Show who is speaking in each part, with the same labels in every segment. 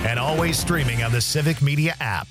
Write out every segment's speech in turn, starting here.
Speaker 1: and always streaming on the Civic Media app.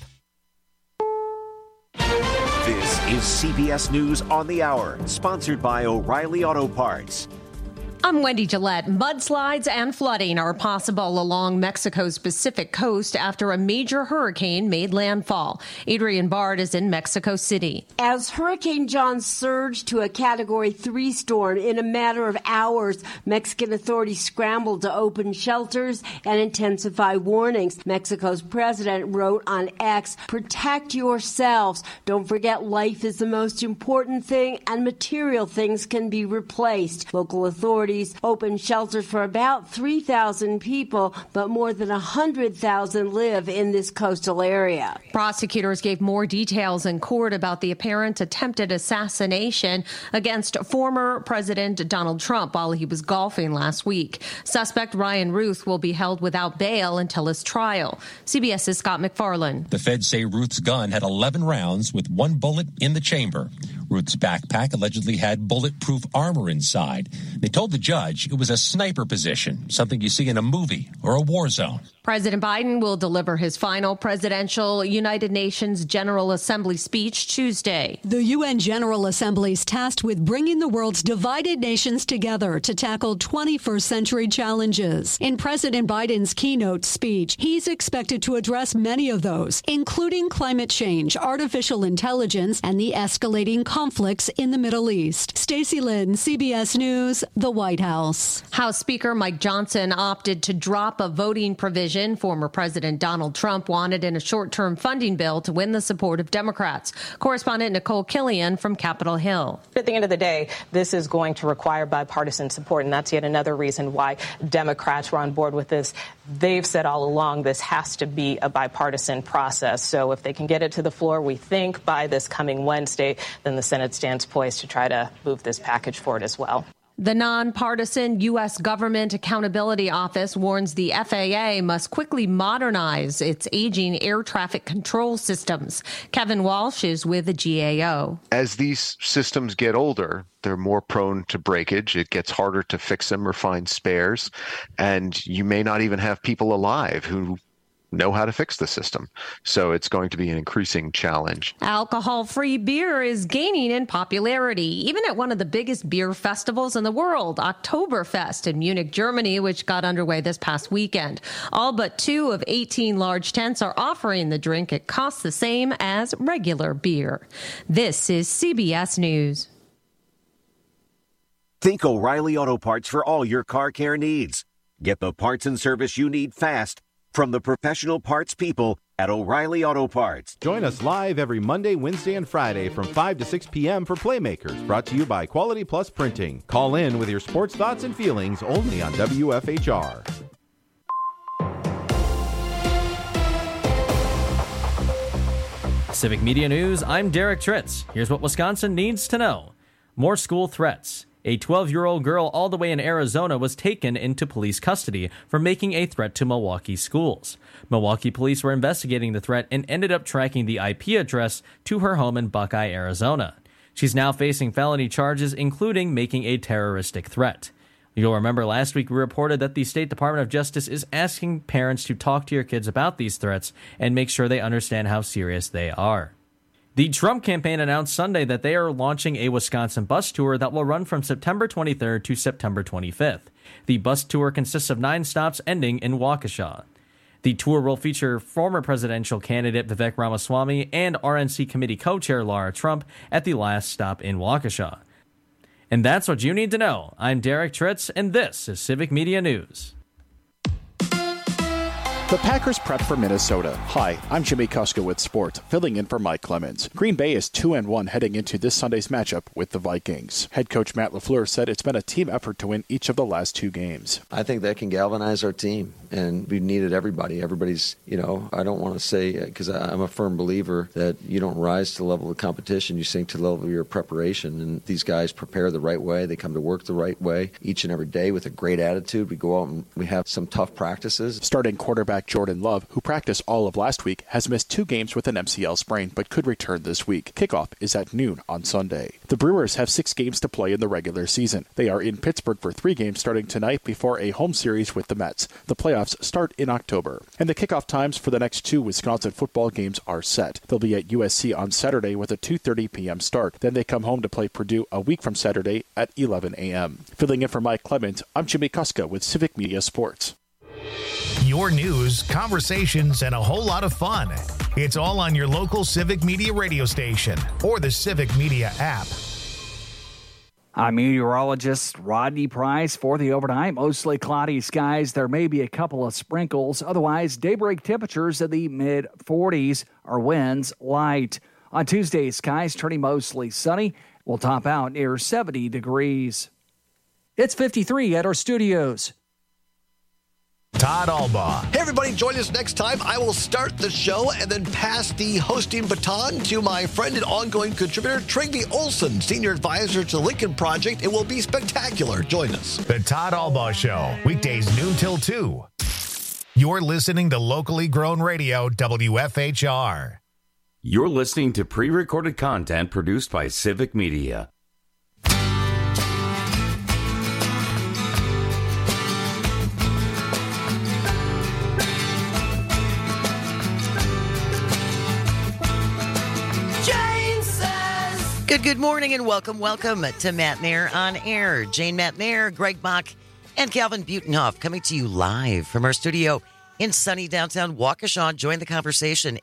Speaker 2: This is CBS News on the Hour, sponsored by O'Reilly Auto Parts.
Speaker 3: I'm Wendy Gillette. Mudslides and flooding are possible along Mexico's Pacific coast after a major hurricane made landfall. Adrienne Bard is in Mexico City.
Speaker 4: As Hurricane John surged to a Category 3 storm in a matter of hours, Mexican authorities scrambled to open shelters and intensify warnings. Mexico's president wrote on X, "Protect yourselves. Don't forget life is the most important thing and material things can be replaced." Local authorities open shelters for about 3,000 people, but more than 100,000 live in this coastal area.
Speaker 3: Prosecutors gave more details in court about the apparent attempted assassination against former President Donald Trump while he was golfing last week. Suspect Ryan Ruth will be held without bail until his trial. CBS's Scott McFarland.
Speaker 5: The feds say Ruth's gun had 11 rounds with one bullet in the chamber. Ruth's backpack allegedly had bulletproof armor inside. They told the judge it was a sniper position, something you see in a movie or a war zone.
Speaker 3: President Biden will deliver his final presidential United Nations General Assembly speech Tuesday.
Speaker 6: The UN General Assembly is tasked with bringing the world's divided nations together to tackle 21st century challenges. In President Biden's keynote speech, he's expected to address many of those, including climate change, artificial intelligence, and the escalating conflicts in the Middle East. Stacey Lynn, CBS News, the White House.
Speaker 3: House Speaker Mike Johnson opted to drop a voting provision former President Donald Trump wanted in a short-term funding bill to win the support of Democrats. Correspondent Nicole Killian from Capitol Hill.
Speaker 7: At the end of the day, this is going to require bipartisan support, and that's yet another reason why Democrats were on board with this. They've said all along this has to be a bipartisan process. So if they can get it to the floor, we think, by this coming Wednesday, then the Senate stands poised to try to move this package forward as well.
Speaker 3: The nonpartisan U.S. Government Accountability Office warns the FAA must quickly modernize its aging air traffic control systems. Kevin Walsh is with the GAO.
Speaker 8: As these systems get older, they're more prone to breakage. It gets harder to fix them or find spares. And you may not even have people alive who know how to fix the system. So it's going to be an increasing challenge.
Speaker 3: Alcohol-free beer is gaining in popularity, even at one of the biggest beer festivals in the world, Oktoberfest in Munich, Germany, which got underway this past weekend. All but 2 of 18 large tents are offering the drink. It costs the same as regular beer. This is CBS News.
Speaker 2: Think O'Reilly Auto Parts for all your car care needs. Get the parts and service you need fast from the professional parts people at O'Reilly Auto Parts.
Speaker 9: Join us live every Monday, Wednesday, and Friday from 5 to 6 p.m. for Playmakers, brought to you by Quality Plus Printing. Call in with your sports thoughts and feelings only on WFHR.
Speaker 10: Civic Media News, I'm Derek Tritz. Here's what Wisconsin needs to know. More school threats. A 12-year-old girl all the way in Arizona was taken into police custody for making a threat to Milwaukee schools. Milwaukee police were investigating the threat and ended up tracking the IP address to her home in Buckeye, Arizona. She's now facing felony charges, including making a terroristic threat. You'll remember last week we reported that the State Department of Justice is asking parents to talk to your kids about these threats and make sure they understand how serious they are. The Trump campaign announced Sunday that they are launching a Wisconsin bus tour that will run from September 23rd to September 25th. The bus tour consists of 9 stops ending in Waukesha. The tour will feature former presidential candidate Vivek Ramaswamy and RNC committee co-chair Laura Trump at the last stop in Waukesha. And that's what you need to know. I'm Derek Tritz, and this is Civic Media News.
Speaker 11: The Packers prep for Minnesota. Hi, I'm Jimmy Kuska with Sport, filling in for Mike Clemens. Green Bay is 2-1 heading into this Sunday's matchup with the Vikings. Head coach Matt LaFleur said it's been a team effort to win each of the last 2 games.
Speaker 12: I think that can galvanize our team, and we've needed everybody. Everybody's, I don't want to say, because I'm a firm believer that you don't rise to the level of competition, you sink to the level of your preparation, and these guys prepare the right way. They come to work the right way each and every day with a great attitude. We go out and we have some tough practices.
Speaker 11: Starting quarterback quarterback Jordan Love, who practiced all of last week, has missed 2 games with an MCL sprain but could return this week. Kickoff is at noon on Sunday. The Brewers have 6 games to play in the regular season. They are in Pittsburgh for 3 games starting tonight before a home series with the Mets. The playoffs start in October. And the kickoff times for the next 2 Wisconsin football games are set. They'll be at USC on Saturday with a 2:30 p.m. start. Then they come home to play Purdue a week from Saturday at 11 a.m. Filling in for Mike Clemens, I'm Jimmy Kuska with Civic Media Sports.
Speaker 1: Your news, conversations, and a whole lot of fun. It's all on your local Civic Media radio station or the Civic Media app.
Speaker 13: I'm meteorologist Rodney Price for the overnight. Mostly cloudy skies. There may be a couple of sprinkles. Otherwise, daybreak temperatures in the mid-40s. Our winds light. On Tuesday, skies turning mostly sunny. We'll top out near 70 degrees. It's 53 at our studios.
Speaker 1: Todd Albaugh.
Speaker 14: Hey, everybody, join us next time. I will start the show and then pass the hosting baton to my friend and ongoing contributor, Trygve Olsen, Senior Advisor to the Lincoln Project. It will be spectacular. Join us.
Speaker 1: The Todd Albaugh Show, weekdays noon till 2. You're listening to locally grown radio, WFHR.
Speaker 15: You're listening to pre-recorded content produced by Civic Media.
Speaker 16: Good morning and welcome to Matt Nair on Air. Jane Matt Nair, Greg Bach, and Calvin Butenhoff coming to you live from our studio in sunny downtown Waukesha. Join the conversation,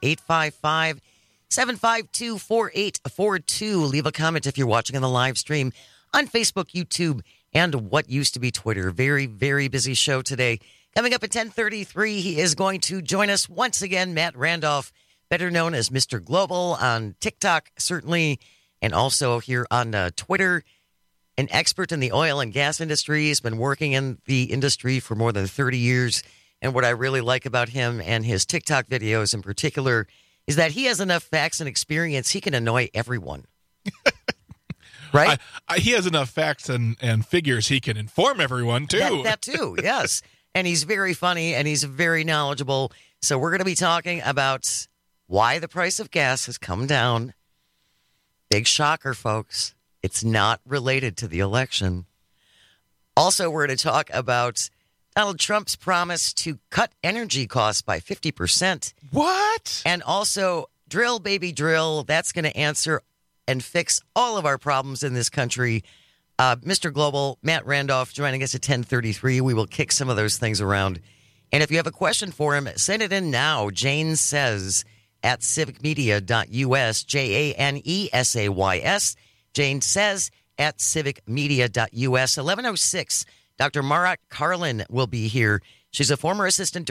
Speaker 16: 855-752-4842. Leave a comment if you're watching on the live stream on Facebook, YouTube, and what used to be Twitter. Very, very busy show today. Coming up at 10:33, he is going to join us once again, Matt Randolph, better known as Mr. Global on TikTok, certainly, and also here on Twitter, an expert in the oil and gas industry. He's been working in the industry for more than 30 years. And what I really like about him and his TikTok videos in particular is that he has enough facts and experience. He can annoy everyone. Right?
Speaker 17: He has enough facts and figures. He can inform everyone, too.
Speaker 16: That too, yes. And he's very funny and he's very knowledgeable. So we're going to be talking about why the price of gas has come down. Big shocker, folks. It's not related to the election. Also, we're going to talk about Donald Trump's promise to cut energy costs by 50%.
Speaker 17: What?
Speaker 16: And also, drill, baby, drill. That's going to answer and fix all of our problems in this country. Mr. Global, Matt Randolph, joining us at 10:33. We will kick some of those things around. And if you have a question for him, send it in now. Jane Says at civicmedia.us, JANESAYS. Jane Says at civicmedia.us. 11:06, Dr. Marat Carlin will be here. She's a former assistant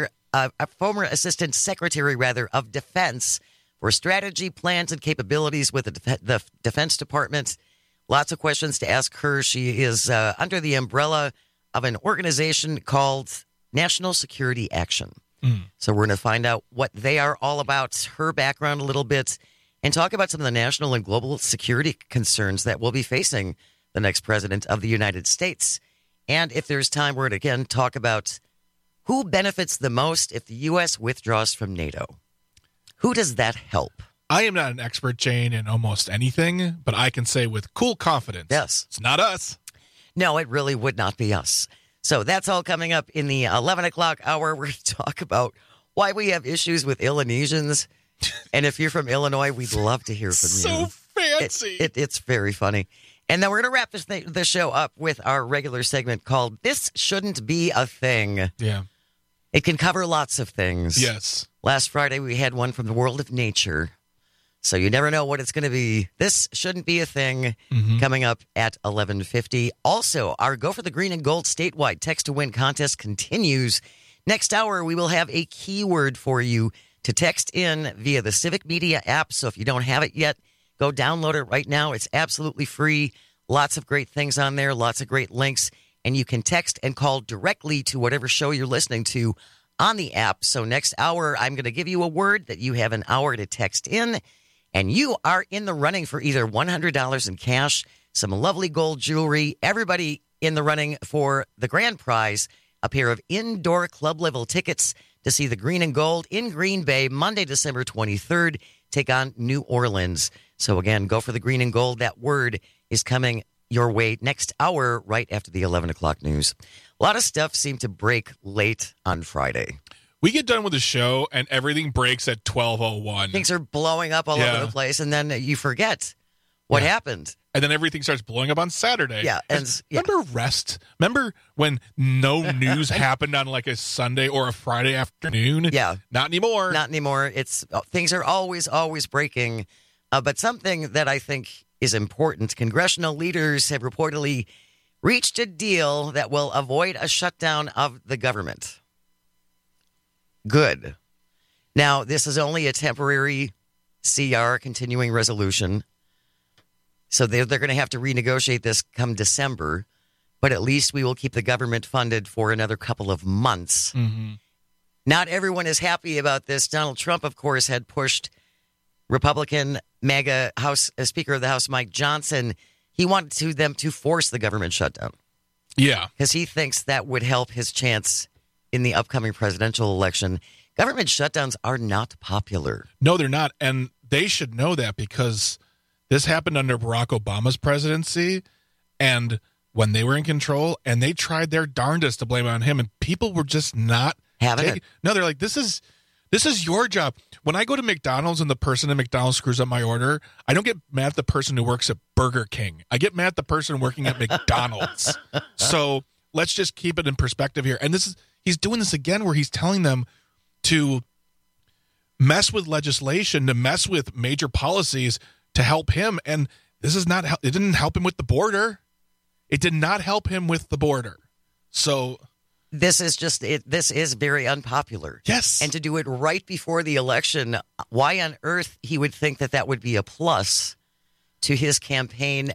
Speaker 16: secretary of Defense for strategy, plans, and capabilities with the Defense Department. Lots of questions to ask her. She is under the umbrella of an organization called National Security Action. So we're going to find out what they are all about, her background a little bit, and talk about some of the national and global security concerns that we'll be facing the next president of the United States. And if there's time, we're going to again talk about who benefits the most if the U.S. withdraws from NATO. Who does that help?
Speaker 17: I am not an expert, Jane, in almost anything, but I can say with cool confidence,
Speaker 16: yes,
Speaker 17: it's not us.
Speaker 16: No, it really would not be us. So that's all coming up in the 11 o'clock hour. We're going to talk about why we have issues with Illinoisans. And if you're from Illinois, we'd love to hear from you.
Speaker 17: So fancy.
Speaker 16: It's very funny. And then we're going to wrap the show up with our regular segment called This Shouldn't Be a Thing.
Speaker 17: Yeah.
Speaker 16: It can cover lots of things.
Speaker 17: Yes.
Speaker 16: Last Friday, we had one from the world of nature. So you never know what it's going to be. This shouldn't be a thing coming up at 11:50. Also, our Go for the Green and Gold statewide text to win contest continues. Next hour, we will have a keyword for you to text in via the Civic Media app. So if you don't have it yet, go download it right now. It's absolutely free. Lots of great things on there, lots of great links. And you can text and call directly to whatever show you're listening to on the app. So next hour, I'm going to give you a word that you have an hour to text in. And you are in the running for either $100 in cash, some lovely gold jewelry, everybody in the running for the grand prize, a pair of indoor club-level tickets to see the Green and Gold in Green Bay Monday, December 23rd, take on New Orleans. So again, go for the Green and Gold. That word is coming your way next hour right after the 11 o'clock news. A lot of stuff seemed to break late on Friday.
Speaker 17: We get done with the show and everything breaks at 12:01.
Speaker 16: Things are blowing up all over the place, and then you forget what happened.
Speaker 17: And then everything starts blowing up on Saturday.
Speaker 16: Yeah.
Speaker 17: Remember rest? Remember when no news happened on like a Sunday or a Friday afternoon?
Speaker 16: Yeah.
Speaker 17: Not anymore.
Speaker 16: Not anymore. Things are always breaking. But something that I think is important, congressional leaders have reportedly reached a deal that will avoid a shutdown of the government. Good. Now, this is only a temporary CR, continuing resolution. So they're going to have to renegotiate this come December. But at least we will keep the government funded for another couple of months.
Speaker 17: Mm-hmm.
Speaker 16: Not everyone is happy about this. Donald Trump, of course, had pushed Republican MAGA Speaker of the House Mike Johnson. He wanted them to force the government shutdown.
Speaker 17: Yeah.
Speaker 16: Because he thinks that would help his chance in the upcoming presidential election. Government shutdowns are not popular.
Speaker 17: No, they're not. And they should know that because this happened under Barack Obama's presidency and when they were in control, and they tried their darndest to blame it on him, and people were just not
Speaker 16: having it.
Speaker 17: No, they're like, this is your job. When I go to McDonald's and the person at McDonald's screws up my order, I don't get mad at the person who works at Burger King. I get mad at the person working at McDonald's. So let's just keep it in perspective here. And he's doing this again where he's telling them to mess with legislation, to mess with major policies to help him. And it didn't help him with the border. It did not help him with the border. So
Speaker 16: this is very unpopular.
Speaker 17: Yes.
Speaker 16: And to do it right before the election, why on earth he would think that would be a plus to his campaign,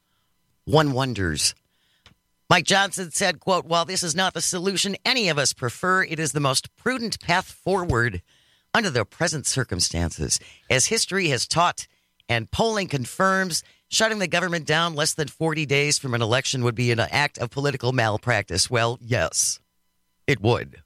Speaker 16: one wonders. Mike Johnson said, quote, "While this is not the solution any of us prefer, it is the most prudent path forward under the present circumstances. As history has taught and polling confirms, shutting the government down less than 40 days from an election would be an act of political malpractice." Well, yes, it would.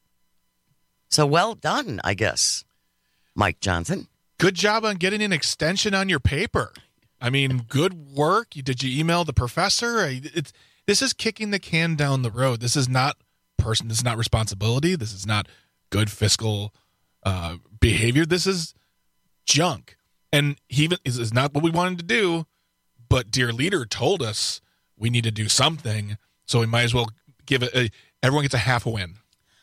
Speaker 16: So well done, I guess, Mike Johnson.
Speaker 17: Good job on getting an extension on your paper. I mean, good work. Did you email the professor? This is kicking the can down the road. This is not responsibility. This is not good fiscal behavior. This is junk. And this is not what we wanted to do, but dear leader told us we need to do something, so we might as well give it. Everyone gets a half a win,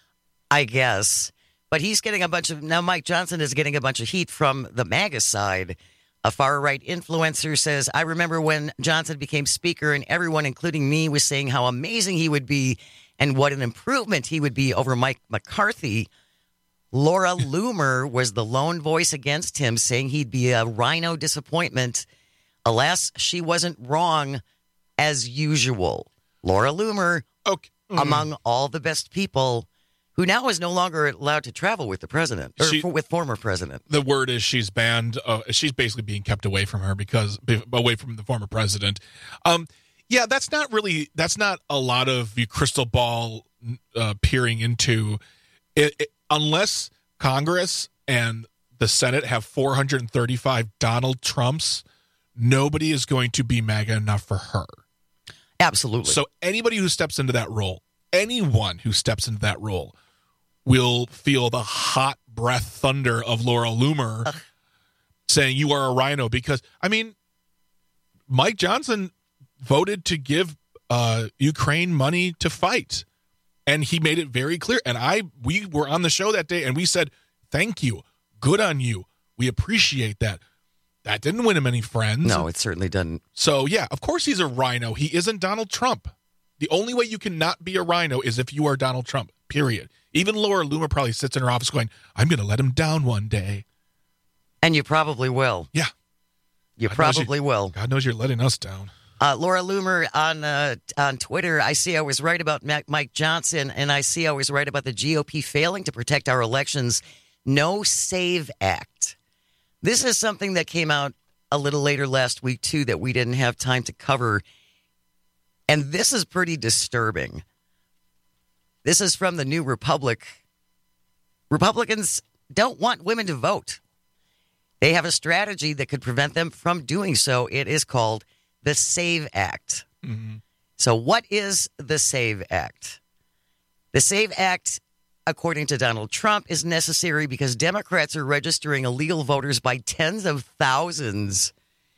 Speaker 16: I guess. But he's getting now Mike Johnson is getting a bunch of heat from the MAGA side. A far-right influencer says, "I remember when Johnson became speaker and everyone, including me, was saying how amazing he would be and what an improvement he would be over Mike McCarthy. Laura Loomer was the lone voice against him, saying he'd be a rhino disappointment. Alas, she wasn't wrong as usual." Laura Loomer, among all the best people, who now is no longer allowed to travel with the president, with former president.
Speaker 17: The word is she's banned. She's basically being kept away from her away from the former president. Yeah, that's not a lot of the crystal ball peering into it, unless Congress and the Senate have 435 Donald Trumps. Nobody is going to be MAGA enough for her.
Speaker 16: Absolutely.
Speaker 17: So anyone who steps into that role will feel the hot breath thunder of Laura Loomer saying you are a rhino. Because, I mean, Mike Johnson voted to give Ukraine money to fight. And he made it very clear. And we were on the show that day and we said, thank you. Good on you. We appreciate that. That didn't win him any friends.
Speaker 16: No, it certainly didn't.
Speaker 17: So, yeah, of course he's a rhino. He isn't Donald Trump. The only way you can not be a rhino is if you are Donald Trump, period. Even Laura Loomer probably sits in her office going, I'm going to let him down one day.
Speaker 16: And you probably will.
Speaker 17: Yeah.
Speaker 16: You probably will.
Speaker 17: God knows you're letting us down.
Speaker 16: Laura Loomer on Twitter, I see I was right about Mike Johnson, and I see I was right about the GOP failing to protect our elections. No SAVE Act. This is something that came out a little later last week, too, that we didn't have time to cover. And this is pretty disturbing. This is from the New Republic. Republicans don't want women to vote. They have a strategy that could prevent them from doing so. It is called the SAVE Act.
Speaker 17: Mm-hmm.
Speaker 16: So what is the SAVE Act? The SAVE Act, according to Donald Trump, is necessary because Democrats are registering illegal voters by tens of thousands,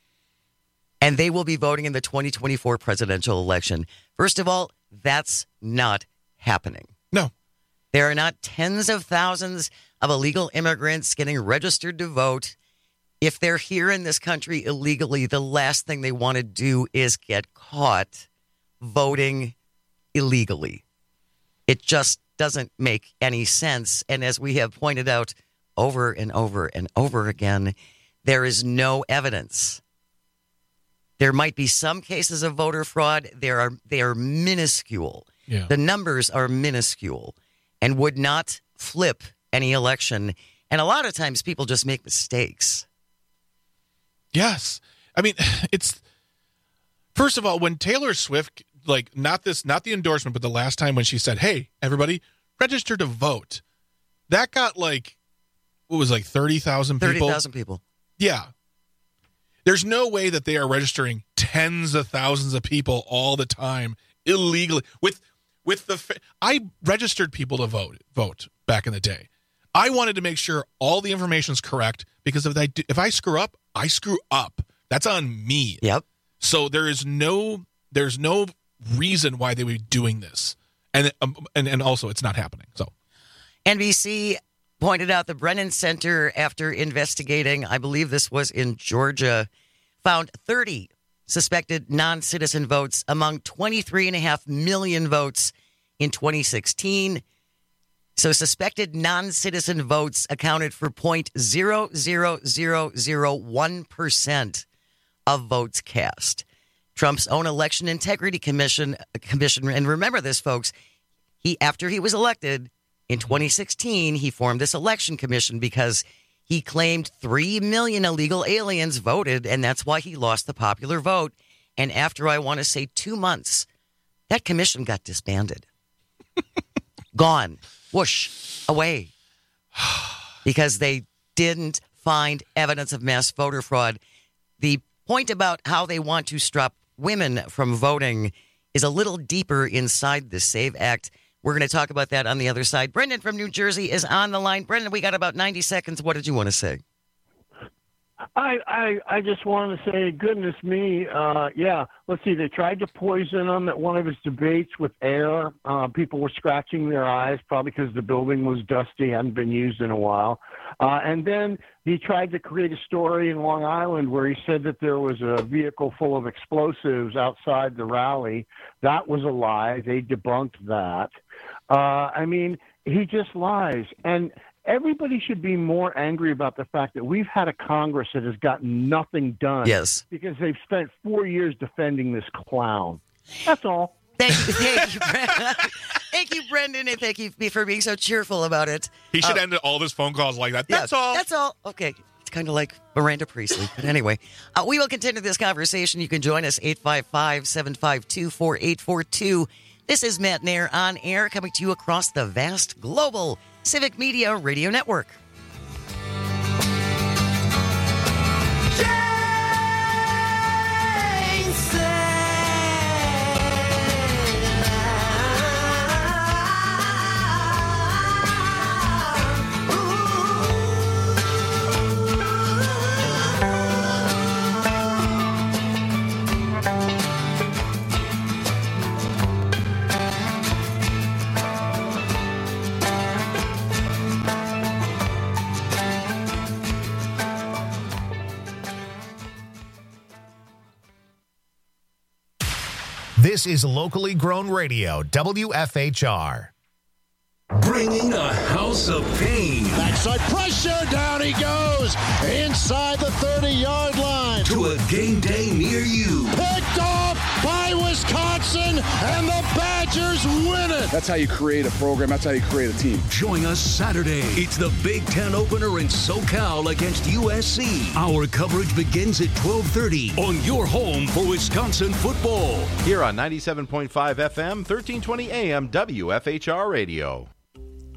Speaker 16: and they will be voting in the 2024 presidential election. First of all, that's not happening.
Speaker 17: No.
Speaker 16: There are not tens of thousands of illegal immigrants getting registered to vote. If they're here in this country illegally, the last thing they want to do is get caught voting illegally. It just doesn't make any sense. And as we have pointed out over and over and over again, there is no evidence. There might be some cases of voter fraud. They are minuscule.
Speaker 17: Yeah.
Speaker 16: The numbers are minuscule and would not flip any election. And a lot of times people just make mistakes.
Speaker 17: Yes. I mean, it's first of all, when Taylor Swift, like not the endorsement, but the last time when she said, "Hey, everybody, register to vote," that got like, what was it, like 30,000 people?
Speaker 16: 30,000 people.
Speaker 17: Yeah. There's no way that they are registering tens of thousands of people all the time illegally. I registered people to vote back in the day. I wanted to make sure all the information is correct because if I screw up, I screw up. That's on me.
Speaker 16: Yep.
Speaker 17: So there's no reason why they would be doing this, and also it's not happening. So
Speaker 16: NBC pointed out the Brennan Center, after investigating, I believe this was in Georgia, found 30 suspected non-citizen votes among 23.5 million votes in 2016. So suspected non-citizen votes accounted for 0.00001% of votes cast. Trump's own Election Integrity Commission, and remember this, folks, after he was elected in 2016, he formed this election commission because he claimed 3 million illegal aliens voted, and that's why he lost the popular vote. And after, I want to say, 2 months, that commission got disbanded. Gone. Whoosh. Away. Because they didn't find evidence of mass voter fraud. The point about how they want to stop women from voting is a little deeper inside the SAVE Act. We're going to talk about that on the other side. Brendan from New Jersey is on the line. Brendan, we got about 90 seconds. What did you want to say?
Speaker 18: I just wanted to say, goodness me, let's see, they tried to poison him at one of his debates with air. People were scratching their eyes, probably because the building was dusty, hadn't been used in a while. And then he tried to create a story in Long Island where he said that there was a vehicle full of explosives outside the rally. That was a lie. They debunked that. He just lies. And everybody should be more angry about the fact that we've had a Congress that has gotten nothing done.
Speaker 16: Yes.
Speaker 18: Because they've spent 4 years defending this clown. That's all.
Speaker 16: Thank you, Brendan. Thank you, Brendan, and thank you for being so cheerful about it.
Speaker 17: He should end all of his phone calls like that. That's all.
Speaker 16: That's all. Okay. It's kind of like Miranda Priestley. But anyway, we will continue this conversation. You can join us, 855-752-4842. This is Matt Nair on air, coming to you across the vast global Civic Media Radio Network.
Speaker 1: This is locally grown radio, WFHR.
Speaker 19: Bringing a house of pain.
Speaker 20: Backside pressure, down he goes, inside the 30-yard line.
Speaker 19: To a game day near you.
Speaker 20: Picked off by Wisconsin, and the Badgers win it.
Speaker 21: That's how you create a program. That's how you create a team.
Speaker 19: Join us Saturday. It's the Big Ten opener in SoCal against USC. Our coverage begins at 12:30 on your home for Wisconsin football.
Speaker 9: Here on 97.5 FM, 1320 AM, WFHR Radio.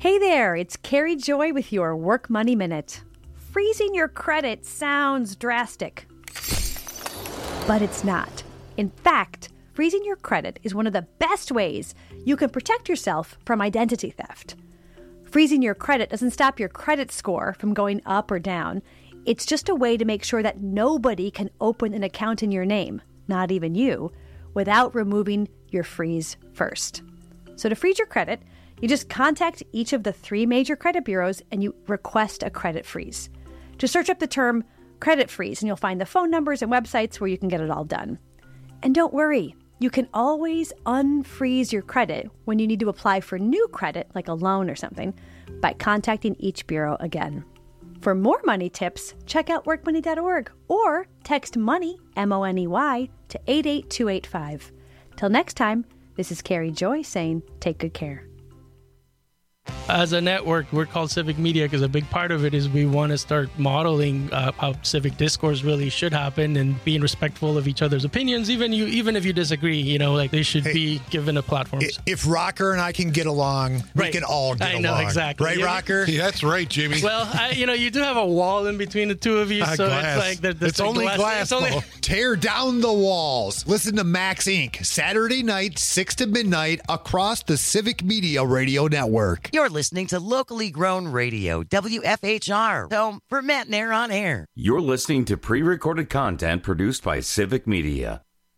Speaker 4: Hey there, it's Carrie Joy with your Work Money Minute. Freezing your credit sounds drastic, but it's not. In fact, freezing your credit is one of the best ways you can protect yourself from identity theft. Freezing your credit doesn't stop your credit score from going up or down. It's just a way to make sure that nobody can open an account in your name, not even you, without removing your freeze first. So to freeze your credit, you just contact each of the 3 major credit bureaus and you request a credit freeze. Just search up the term credit freeze and you'll find the phone numbers and websites where you can get it all done. And don't worry, you can always unfreeze your credit when you need to apply for new credit, like a loan or something, by contacting each bureau again. For more money tips, check out workmoney.org or text MONEY, M-O-N-E-Y, to 88285. Till next time, this is Carrie Joy saying, take good care.
Speaker 22: As a network, we're called Civic Media because a big part of it is we want to start modeling how civic discourse really should happen and being respectful of each other's opinions, even if you disagree. They should be given a platform.
Speaker 23: If Rocker and I can get along, we can all get along.
Speaker 22: I know, exactly.
Speaker 23: Right, Rocker?
Speaker 17: Yeah, that's right, Jimmy.
Speaker 22: Well, you do have a wall in between the two of you, so
Speaker 23: glass.
Speaker 22: It's like
Speaker 23: it's only glass. Tear down the walls. Listen to Max Inc. Saturday night, 6 to midnight, across the Civic Media Radio Network.
Speaker 16: You're listening to locally grown radio, WFHR, home for Matt Nair on Air.
Speaker 15: You're listening to pre-recorded content produced by Civic Media.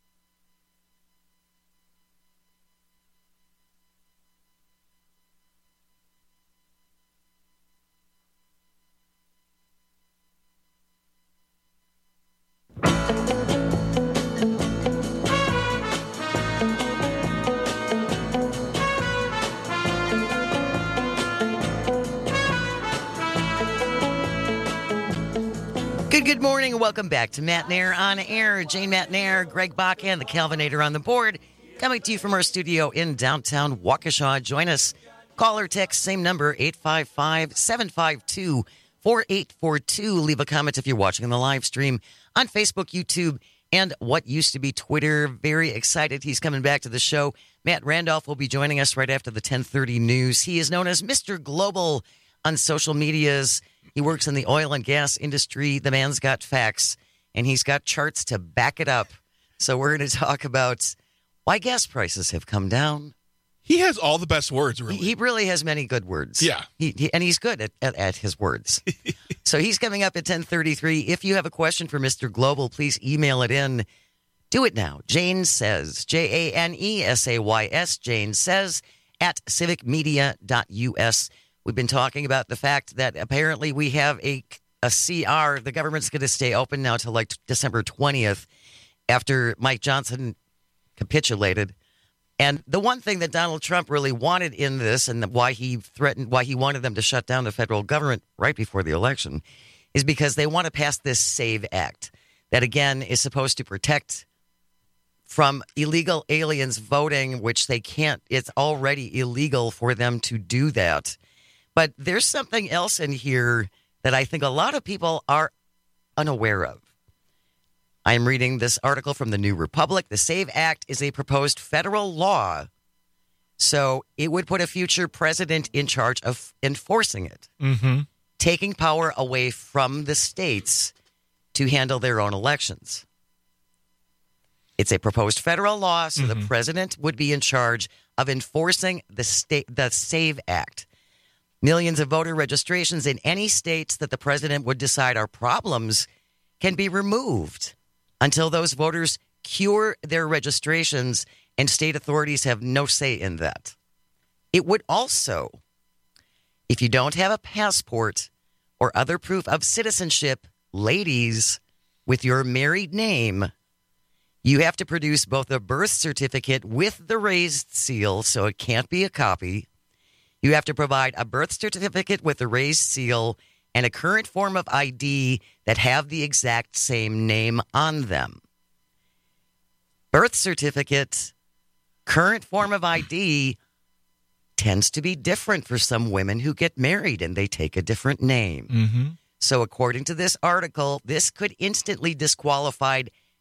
Speaker 16: Good morning and welcome back to Matt Nair on Air. Jane Matt Nair, Greg Bach, and the Calvinator on the board. Coming to you from our studio in downtown Waukesha. Join us. Call or text, same number, 855-752-4842. Leave a comment if you're watching on the live stream on Facebook, YouTube, and what used to be Twitter. Very excited he's coming back to the show. Matt Randolph will be joining us right after the 10:30 news. He is known as Mr. Global on social medias. He works in the oil and gas industry. The man's got facts, and he's got charts to back it up. So we're going to talk about why gas prices have come down.
Speaker 17: He has all the best words, really.
Speaker 16: He really has many good words.
Speaker 17: Yeah.
Speaker 16: And he's good at his words. So he's coming up at 10:33. If you have a question for Mr. Global, please email it in. Do it now. Jane Says, Janesays, Jane Says, at civicmedia.us. We've been talking about the fact that apparently we have a CR. The government's going to stay open now till like December 20th after Mike Johnson capitulated. And the one thing that Donald Trump really wanted in this and why he wanted them to shut down the federal government right before the election is because they want to pass this SAVE Act that, again, is supposed to protect from illegal aliens voting, which they can't. It's already illegal for them to do that. But there's something else in here that I think a lot of people are unaware of. I'm reading this article from the New Republic. The SAVE Act is a proposed federal law, so it would put a future president in charge of enforcing it, taking power away from the states to handle their own elections. It's a proposed federal law, so the president would be in charge of enforcing the SAVE Act. Millions of voter registrations in any states that the president would decide are problems can be removed until those voters cure their registrations, and state authorities have no say in that. It would also, if you don't have a passport or other proof of citizenship, ladies, with your married name, you have to produce both a birth certificate with the raised seal, so it can't be a copy. You have to provide a birth certificate with a raised seal and a current form of ID that have the exact same name on them. Birth certificate, current form of ID tends to be different for some women who get married and they take a different name. So according to this article, this could instantly disqualify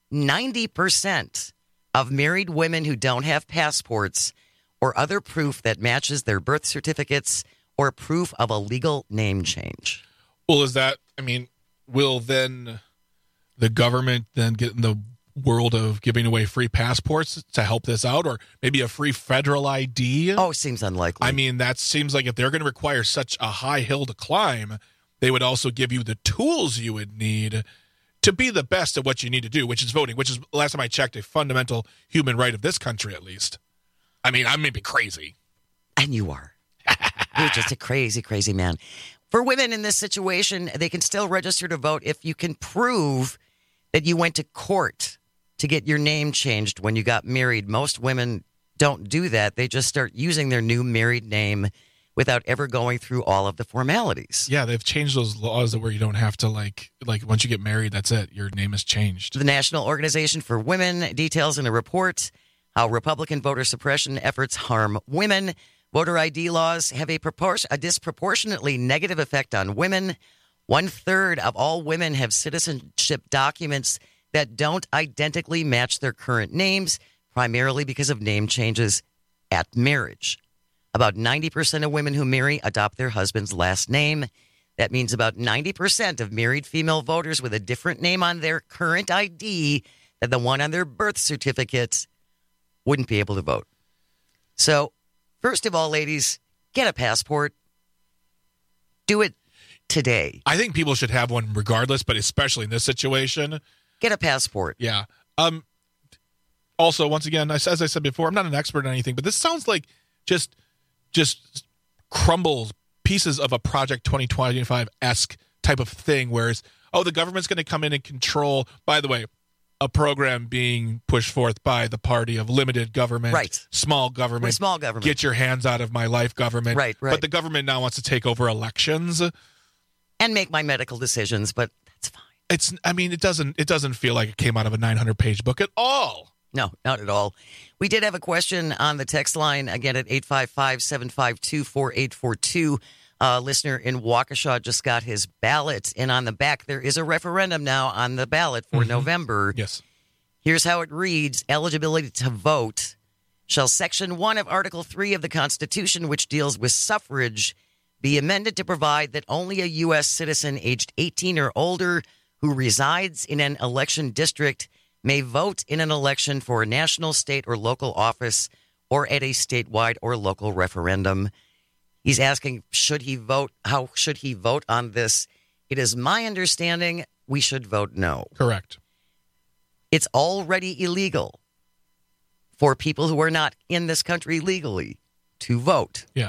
Speaker 16: 90% of married women who don't have passports or other proof that matches their birth certificates or proof of a legal name change.
Speaker 17: Well, will then the government then get in the world of giving away free passports to help this out, or maybe a free federal ID?
Speaker 16: Oh, seems unlikely.
Speaker 17: That seems like if they're going to require such a high hill to climb, they would also give you the tools you would need to be the best at what you need to do, which is voting, which is, last time I checked, a fundamental human right of this country, at least. I may be crazy.
Speaker 16: And you are. You're just a crazy, crazy man. For women in this situation, they can still register to vote if you can prove that you went to court to get your name changed when you got married. Most women don't do that. They just start using their new married name without ever going through all of the formalities.
Speaker 17: Yeah, they've changed those laws where you don't have to, like once you get married, that's it. Your name is changed.
Speaker 16: The National Organization for Women details in a report how Republican voter suppression efforts harm women. Voter ID laws have a disproportionately negative effect on women. 1/3 of all women have citizenship documents that don't identically match their current names, primarily because of name changes at marriage. About 90% of women who marry adopt their husband's last name. That means about 90% of married female voters with a different name on their current ID than the one on their birth certificate wouldn't be able to vote. So, first of all, ladies, get a passport. Do it today.
Speaker 17: I think people should have one regardless, but especially in this situation.
Speaker 16: Get a passport.
Speaker 17: Yeah. Also, once again, as I said before, I'm not an expert on anything, but this sounds like just crumbles pieces of a Project 2025-esque type of thing, whereas, the government's going to come in and control, by the way, a program being pushed forth by the party of limited government,
Speaker 16: right?
Speaker 17: Small government.
Speaker 16: Small government.
Speaker 17: Get your hands out of my life, government.
Speaker 16: Right.
Speaker 17: But the government now wants to take over elections
Speaker 16: and make my medical decisions. But that's fine.
Speaker 17: It doesn't feel like it came out of a 900-page book at all.
Speaker 16: No, not at all. We did have a question on the text line again at 855-752-4842. Listener in Waukesha just got his ballot, and on the back there is a referendum now on the ballot for November.
Speaker 17: Yes.
Speaker 16: Here's how it reads. Eligibility to vote. Shall Section 1 of Article 3 of the Constitution, which deals with suffrage, be amended to provide that only a U.S. citizen aged 18 or older who resides in an election district may vote in an election for a national, state, or local office or at a statewide or local referendum. He's asking, should he vote? How should he vote on this? It is my understanding we should vote no.
Speaker 17: Correct.
Speaker 16: It's already illegal for people who are not in this country legally to vote.
Speaker 17: Yeah.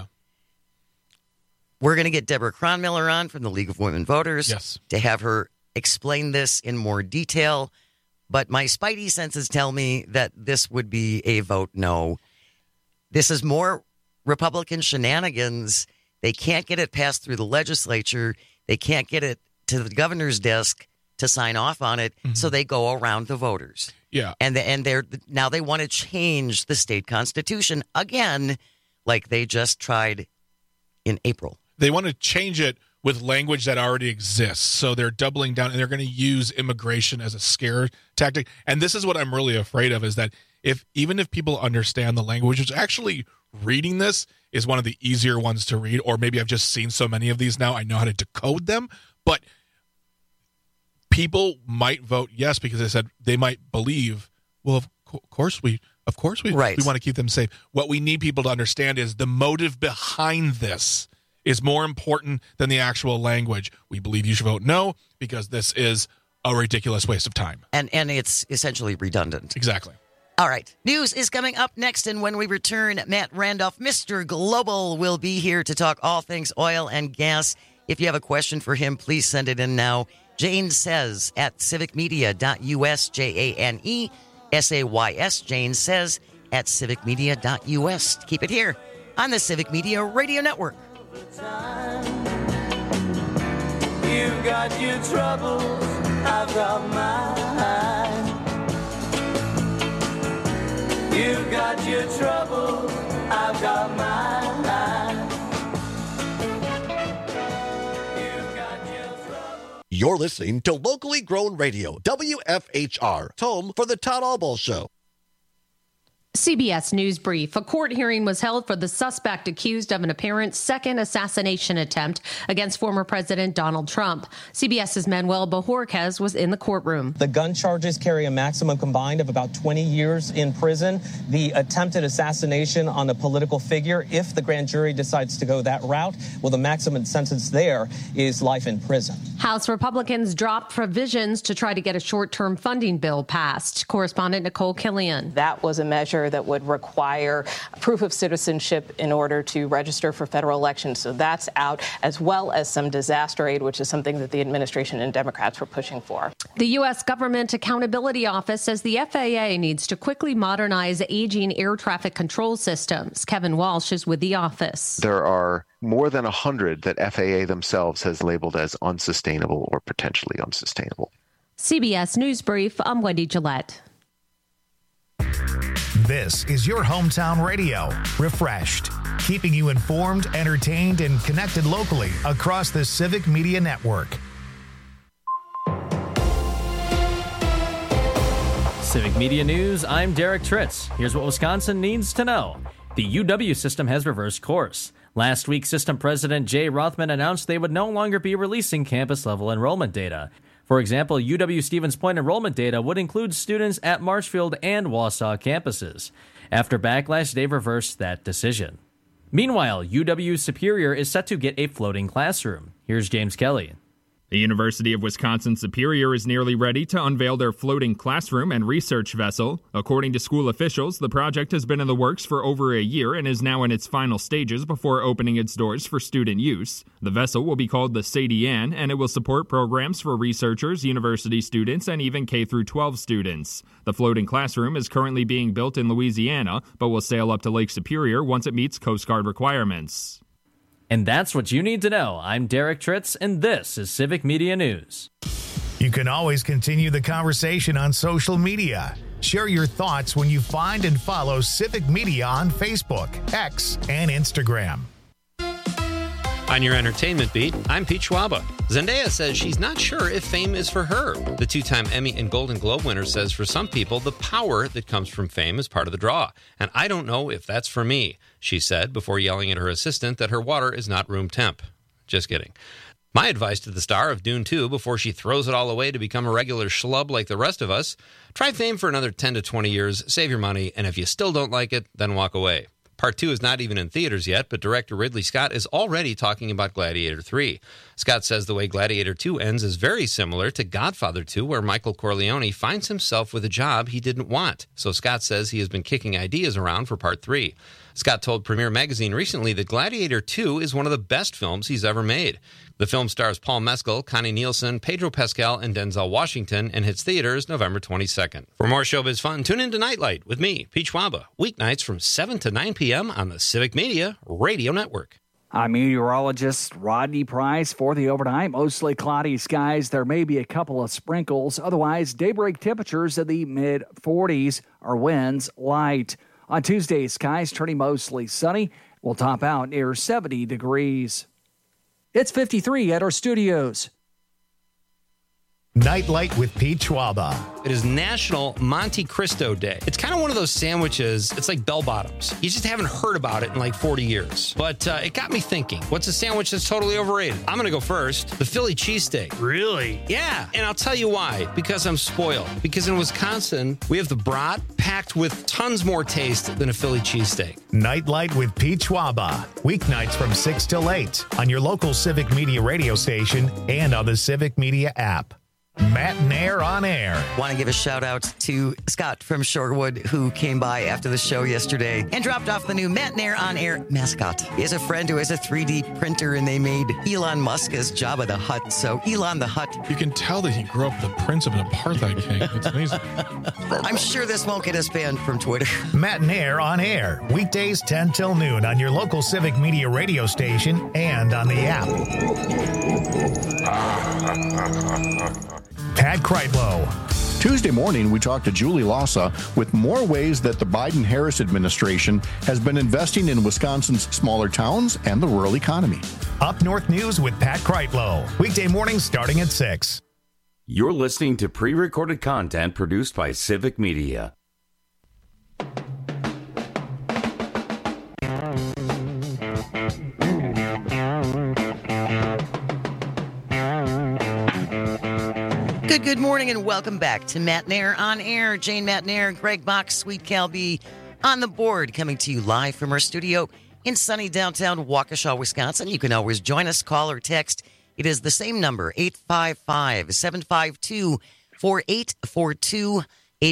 Speaker 16: We're going to get Deborah Cronmiller on from the League of Women Voters
Speaker 17: to
Speaker 16: have her explain this in more detail. But my spidey senses tell me that this would be a vote no. This is more Republican shenanigans. They can't get it passed through the legislature. They can't get it to the governor's desk to sign off on it. So they go around the voters.
Speaker 17: Yeah.
Speaker 16: And now they want to change the state constitution again, like they just tried in April.
Speaker 17: They want to change it with language that already exists. So they're doubling down, and they're going to use immigration as a scare tactic. And this is what I'm really afraid of, is that even if people understand the language, which actually reading this is one of the easier ones to read, or maybe I've just seen so many of these now, I know how to decode them. But people might vote yes because they said they might believe, well, of course we want to keep them safe. What we need people to understand is the motive behind this is more important than the actual language. We believe you should vote no because this is a ridiculous waste of time.
Speaker 16: And it's essentially redundant.
Speaker 17: Exactly.
Speaker 16: All right. News is coming up next, and when we return, Matt Randolph, Mr. Global, will be here to talk all things oil and gas. If you have a question for him, please send it in now. Jane Says at civicmedia.us, JANESAYS. Jane Says at civicmedia.us. Keep it here on the Civic Media Radio Network.
Speaker 5: You've got your troubles, I've got mine. You've got your troubles, I've got mine.
Speaker 14: You're listening to Locally Grown Radio, WFHR, home for the Todd Albaugh Show.
Speaker 3: CBS News Brief. A court hearing was held for the suspect accused of an apparent second assassination attempt against former President Donald Trump. CBS's Manuel Bojorquez was in the courtroom.
Speaker 6: The gun charges carry a maximum combined of about 20 years in prison. The attempted assassination on a political figure, if the grand jury decides to go that route, well, the maximum sentence there is life in prison.
Speaker 3: House Republicans dropped provisions to try to get a short-term funding bill passed. Correspondent Nicole Killian.
Speaker 7: That was a measure that would require proof of citizenship in order to register for federal elections. So that's out, as well as some disaster aid, which is something that the administration and Democrats were pushing for.
Speaker 3: The U.S. Government Accountability Office says the FAA needs to quickly modernize aging air traffic control systems. Kevin Walsh is with the office.
Speaker 8: There are more than 100 that FAA themselves has labeled as unsustainable or potentially unsustainable.
Speaker 3: CBS News Brief, I'm Wendy Gillette.
Speaker 1: This is your hometown radio, Refreshed, keeping you informed, entertained, and connected locally across the Civic Media Network.
Speaker 10: Civic Media News, I'm Derek Tritz. Here's what Wisconsin needs to know. The UW system has reversed course. Last week, system president Jay Rothman announced they would no longer be releasing campus-level enrollment data. For example, UW Stevens Point enrollment data would include students at Marshfield and Wausau campuses. After backlash, they've reversed that decision. Meanwhile, UW Superior is set to get a floating classroom. Here's James Kelly.
Speaker 24: The University of Wisconsin-Superior is nearly ready to unveil their floating classroom and research vessel. According to school officials, the project has been in the works for over a year and is now in its final stages before opening its doors for student use. The vessel will be called the Sadie Ann, and it will support programs for researchers, university students, and even K-12 students. The floating classroom is currently being built in Louisiana, but will sail up to Lake Superior once it meets Coast Guard requirements.
Speaker 10: And that's what you need to know. I'm Derek Tritz, and this is Civic Media News.
Speaker 1: You can always continue the conversation on social media. Share your thoughts when you find and follow Civic Media on Facebook, X, and Instagram.
Speaker 25: On your entertainment beat, I'm Pete Schwaba. Zendaya says she's not sure if fame is for her. The two-time Emmy and Golden Globe winner says for some people, the power that comes from fame is part of the draw. And I don't know if that's for me, she said before yelling at her assistant that her water is not room temp. Just kidding. My advice to the star of Dune 2 before she throws it all away to become a regular schlub like the rest of us, try fame for another 10 to 20 years, save your money, and if you still don't like it, then walk away. Part 2 is not even in theaters yet, but director Ridley Scott is already talking about Gladiator 3. Scott says the way Gladiator 2 ends is very similar to Godfather 2, where Michael Corleone finds himself with a job he didn't want. So Scott says he has been kicking ideas around for Part 3. Scott told Premiere Magazine recently that Gladiator 2 is one of the best films he's ever made. The film stars Paul Mescal, Connie Nielsen, Pedro Pascal, and Denzel Washington and hits theaters November 22nd. For more showbiz fun, tune in to Nightlight with me, Pete Schwaba, weeknights from 7 to 9 p.m. on the Civic Media Radio Network.
Speaker 13: I'm meteorologist Rodney Price for the overnight. Mostly cloudy skies. There may be a couple of sprinkles. Otherwise, daybreak temperatures in the mid-40s. Our winds light. On Tuesday, skies turning mostly sunny. We'll top out near 70 degrees. It's 53 at our studios.
Speaker 1: Nightlight with Pete Schwaba.
Speaker 25: It is National Monte Cristo Day. It's kind of one of those sandwiches, it's like bell bottoms. You just haven't heard about it in like 40 years. But it got me thinking, what's a sandwich that's totally overrated? I'm going to go first. The Philly cheesesteak.
Speaker 17: Really?
Speaker 25: Yeah, and I'll tell you why. Because I'm spoiled. Because in Wisconsin, we have the brat packed with tons more taste than a Philly cheesesteak.
Speaker 1: Nightlight with Pete Schwaba. Weeknights from 6 till 8 on your local Civic Media radio station and on the Civic Media app. Matt Nair on air.
Speaker 16: Want to give a shout out to Scott from Shorewood, who came by after the show yesterday and dropped off the new Matt Nair on air mascot. He has a friend who has a 3D printer, and they made Elon Musk as Jabba the Hutt. So Elon the Hutt.
Speaker 17: You can tell that he grew up the prince of an apartheid king. It's amazing.
Speaker 16: I'm sure this won't get us banned from Twitter.
Speaker 1: Matt Nair on air. Weekdays 10 till noon on your local Civic Media radio station and on the app. Pat Kreitlow.
Speaker 26: Tuesday morning, we talked to Julie Lassa with more ways that the Biden-Harris administration has been investing in Wisconsin's smaller towns and the rural economy.
Speaker 1: Up North News with Pat Kreitlow. Weekday mornings starting at 6.
Speaker 15: You're listening to pre-recorded content produced by Civic Media.
Speaker 16: Good morning and welcome back to Matt Nair on Air. Jane Matt Nair, Greg Box, Sweet Cal B on the board, coming to you live from our studio in sunny downtown Waukesha, Wisconsin. You can always join us, call or text. It is the same number, 855-752-4842,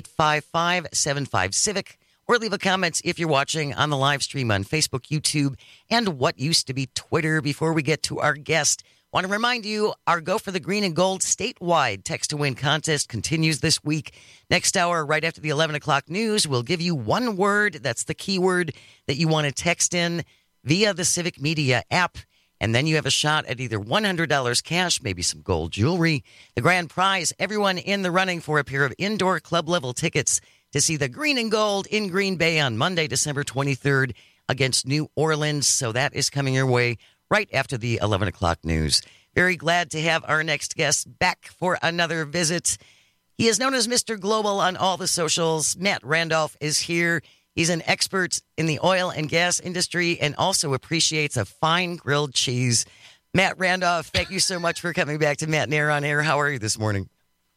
Speaker 16: 855-75-CIVIC, or leave a comment if you're watching on the live stream on Facebook, YouTube, and what used to be Twitter. Before we get to our guest, want to remind you, our Go for the Green and Gold statewide text-to-win contest continues this week. Next hour, right after the 11 o'clock news, we'll give you one word. That's the keyword that you want to text in via the Civic Media app. And then you have a shot at either $100 cash, maybe some gold jewelry. The grand prize, everyone in the running for a pair of indoor club-level tickets to see the Green and Gold in Green Bay on Monday, December 23rd against New Orleans. So that is coming your way right after the 11 o'clock news. Very glad to have our next guest back for another visit. He is known as Mr. Global on all the socials. Matt Randolph is here. He's an expert in the oil and gas industry and also appreciates a fine grilled cheese. Matt Randolph, thank you so much for coming back to Matt Nair on Air. How are you this morning?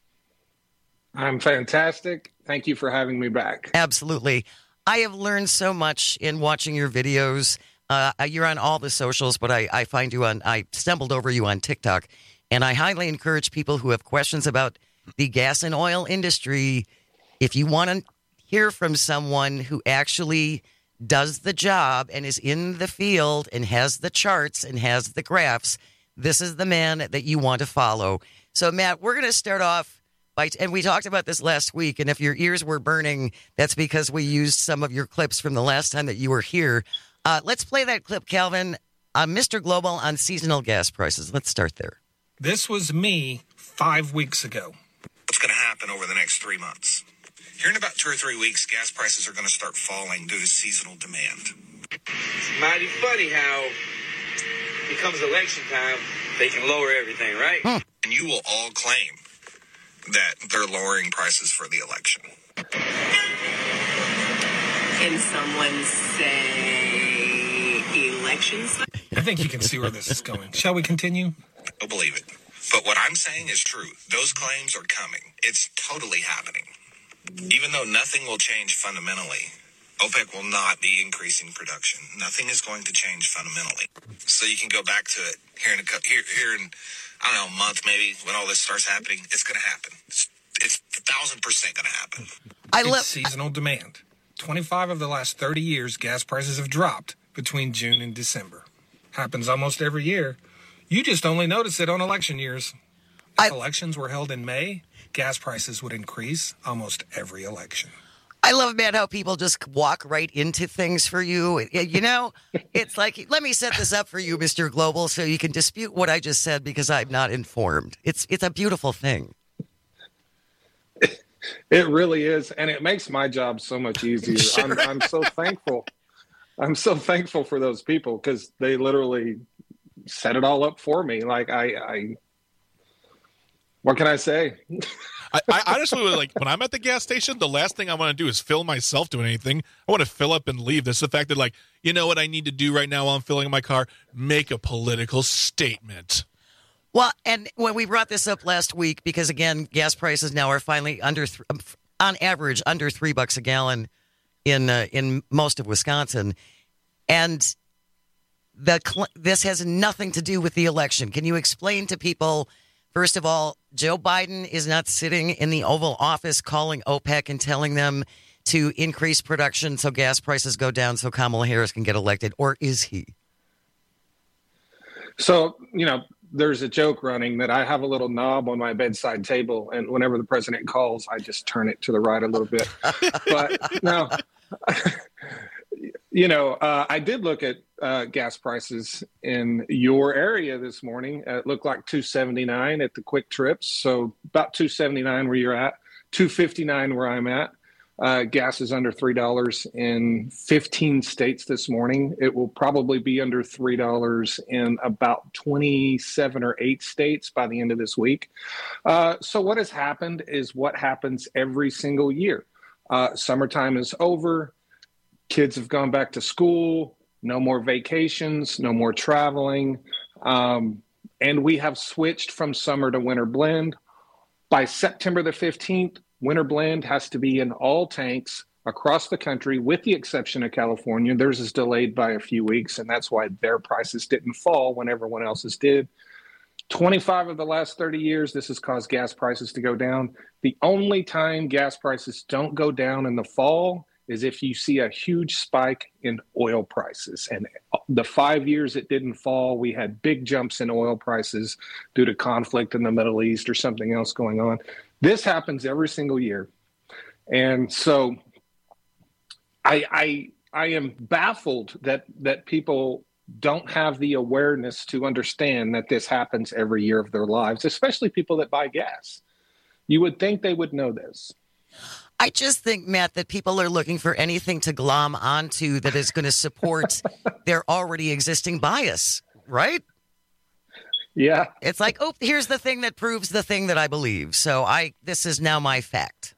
Speaker 2: I'm fantastic. Thank you for having me back.
Speaker 16: Absolutely. I have learned so much in watching your videos. You're on all the socials, but I find you I stumbled over you on TikTok, and I highly encourage people who have questions about the gas and oil industry. If you want to hear from someone who actually does the job and is in the field and has the charts and has the graphs, this is the man that you want to follow. So, Matt, we're going to start off and we talked about this last week, and if your ears were burning, that's because we used some of your clips from the last time that you were here. Let's play that clip, Calvin. Mr. Global on seasonal gas prices. Let's start there.
Speaker 11: This was me 5 weeks ago.
Speaker 12: What's going to happen over the next 3 months? Here in about 2 or 3 weeks, gas prices are going to start falling due to seasonal demand.
Speaker 18: It's mighty funny how it comes election time, they can lower everything, right?
Speaker 12: And you will all claim that they're lowering prices for the election.
Speaker 20: Can someone say elections?
Speaker 11: I think you can see where this is going. Shall we continue?
Speaker 12: Don't believe it. But what I'm saying is true. Those claims are coming. It's totally happening. Even though nothing will change fundamentally, OPEC will not be increasing production. Nothing is going to change fundamentally. So you can go back to it here in I don't know, a month maybe, when all this starts happening. It's going to happen. It's 1,000% going to happen.
Speaker 11: It's seasonal demand. 25 of the last 30 years, gas prices have dropped between June and December. Happens almost every year. You just only notice it on election years. If elections were held in May, gas prices would increase almost every election.
Speaker 16: I love, Matt, how people just walk right into things for you. You know, it's like, let me set this up for you, Mr. Global, so you can dispute what I just said because I'm not informed. It's a beautiful thing.
Speaker 2: It really is, and it makes my job so much easier. Sure. I'm so thankful. I'm so thankful for those people because they literally set it all up for me. Like what can I say?
Speaker 17: I honestly, like, when I'm at the gas station, the last thing I want to do is fill myself doing anything. I want to fill up and leave. That's the fact that, like, you know what I need to do right now while I'm filling my car? Make a political statement.
Speaker 16: Well, and when we brought this up last week, because, again, gas prices now are finally on average, under $3 a gallon in most of Wisconsin. And this has nothing to do with the election. Can you explain to people, first of all, Joe Biden is not sitting in the Oval Office calling OPEC and telling them to increase production so gas prices go down so Kamala Harris can get elected, or is he?
Speaker 2: So, there's a joke running that I have a little knob on my bedside table, and whenever the president calls, I just turn it to the right a little bit. But no, I did look at gas prices in your area this morning. It looked like $2.79 at the quick trips, so about $2.79 where you're at, $2.59 where I'm at. Gas is under $3 in 15 states this morning. It will probably be under $3 in about 27 or 8 states by the end of this week. So what has happened is what happens every single year. Summertime is over. Kids have gone back to school. No more vacations. No more traveling. And we have switched from summer to winter blend. By September the 15th, winter blend has to be in all tanks across the country, with the exception of California. Theirs is delayed by a few weeks, and that's why their prices didn't fall when everyone else's did. 25 of the last 30 years, this has caused gas prices to go down. The only time gas prices don't go down in the fall is if you see a huge spike in oil prices. And the 5 years it didn't fall, we had big jumps in oil prices due to conflict in the Middle East or something else going on. This happens every single year. And so I am baffled that people don't have the awareness to understand that this happens every year of their lives, especially people that buy gas. You would think they would know this.
Speaker 16: I just think, Matt, that people are looking for anything to glom onto that is going to support their already existing bias, right?
Speaker 2: Yeah.
Speaker 16: It's like, oh, here's the thing that proves the thing that I believe. So this is now my fact.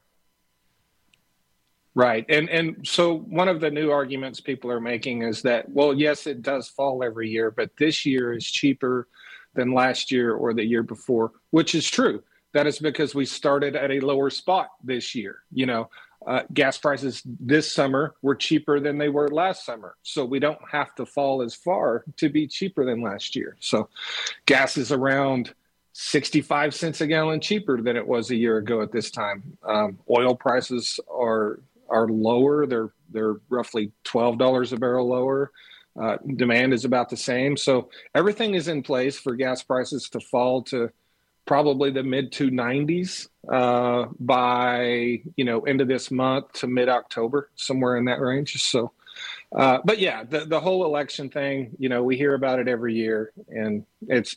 Speaker 2: Right. And so one of the new arguments people are making is that, well, yes, it does fall every year, but this year is cheaper than last year or the year before, which is true. That is because we started at a lower spot this year. Gas prices this summer were cheaper than they were last summer. So we don't have to fall as far to be cheaper than last year. So gas is around 65 cents a gallon cheaper than it was a year ago at this time. Oil prices are lower. They're roughly $12 a barrel lower. Demand is about the same. So everything is in place for gas prices to fall to probably the mid 290s by end of this month to mid-October, somewhere in that range. So, but yeah, the whole election thing, we hear about it every year, and it's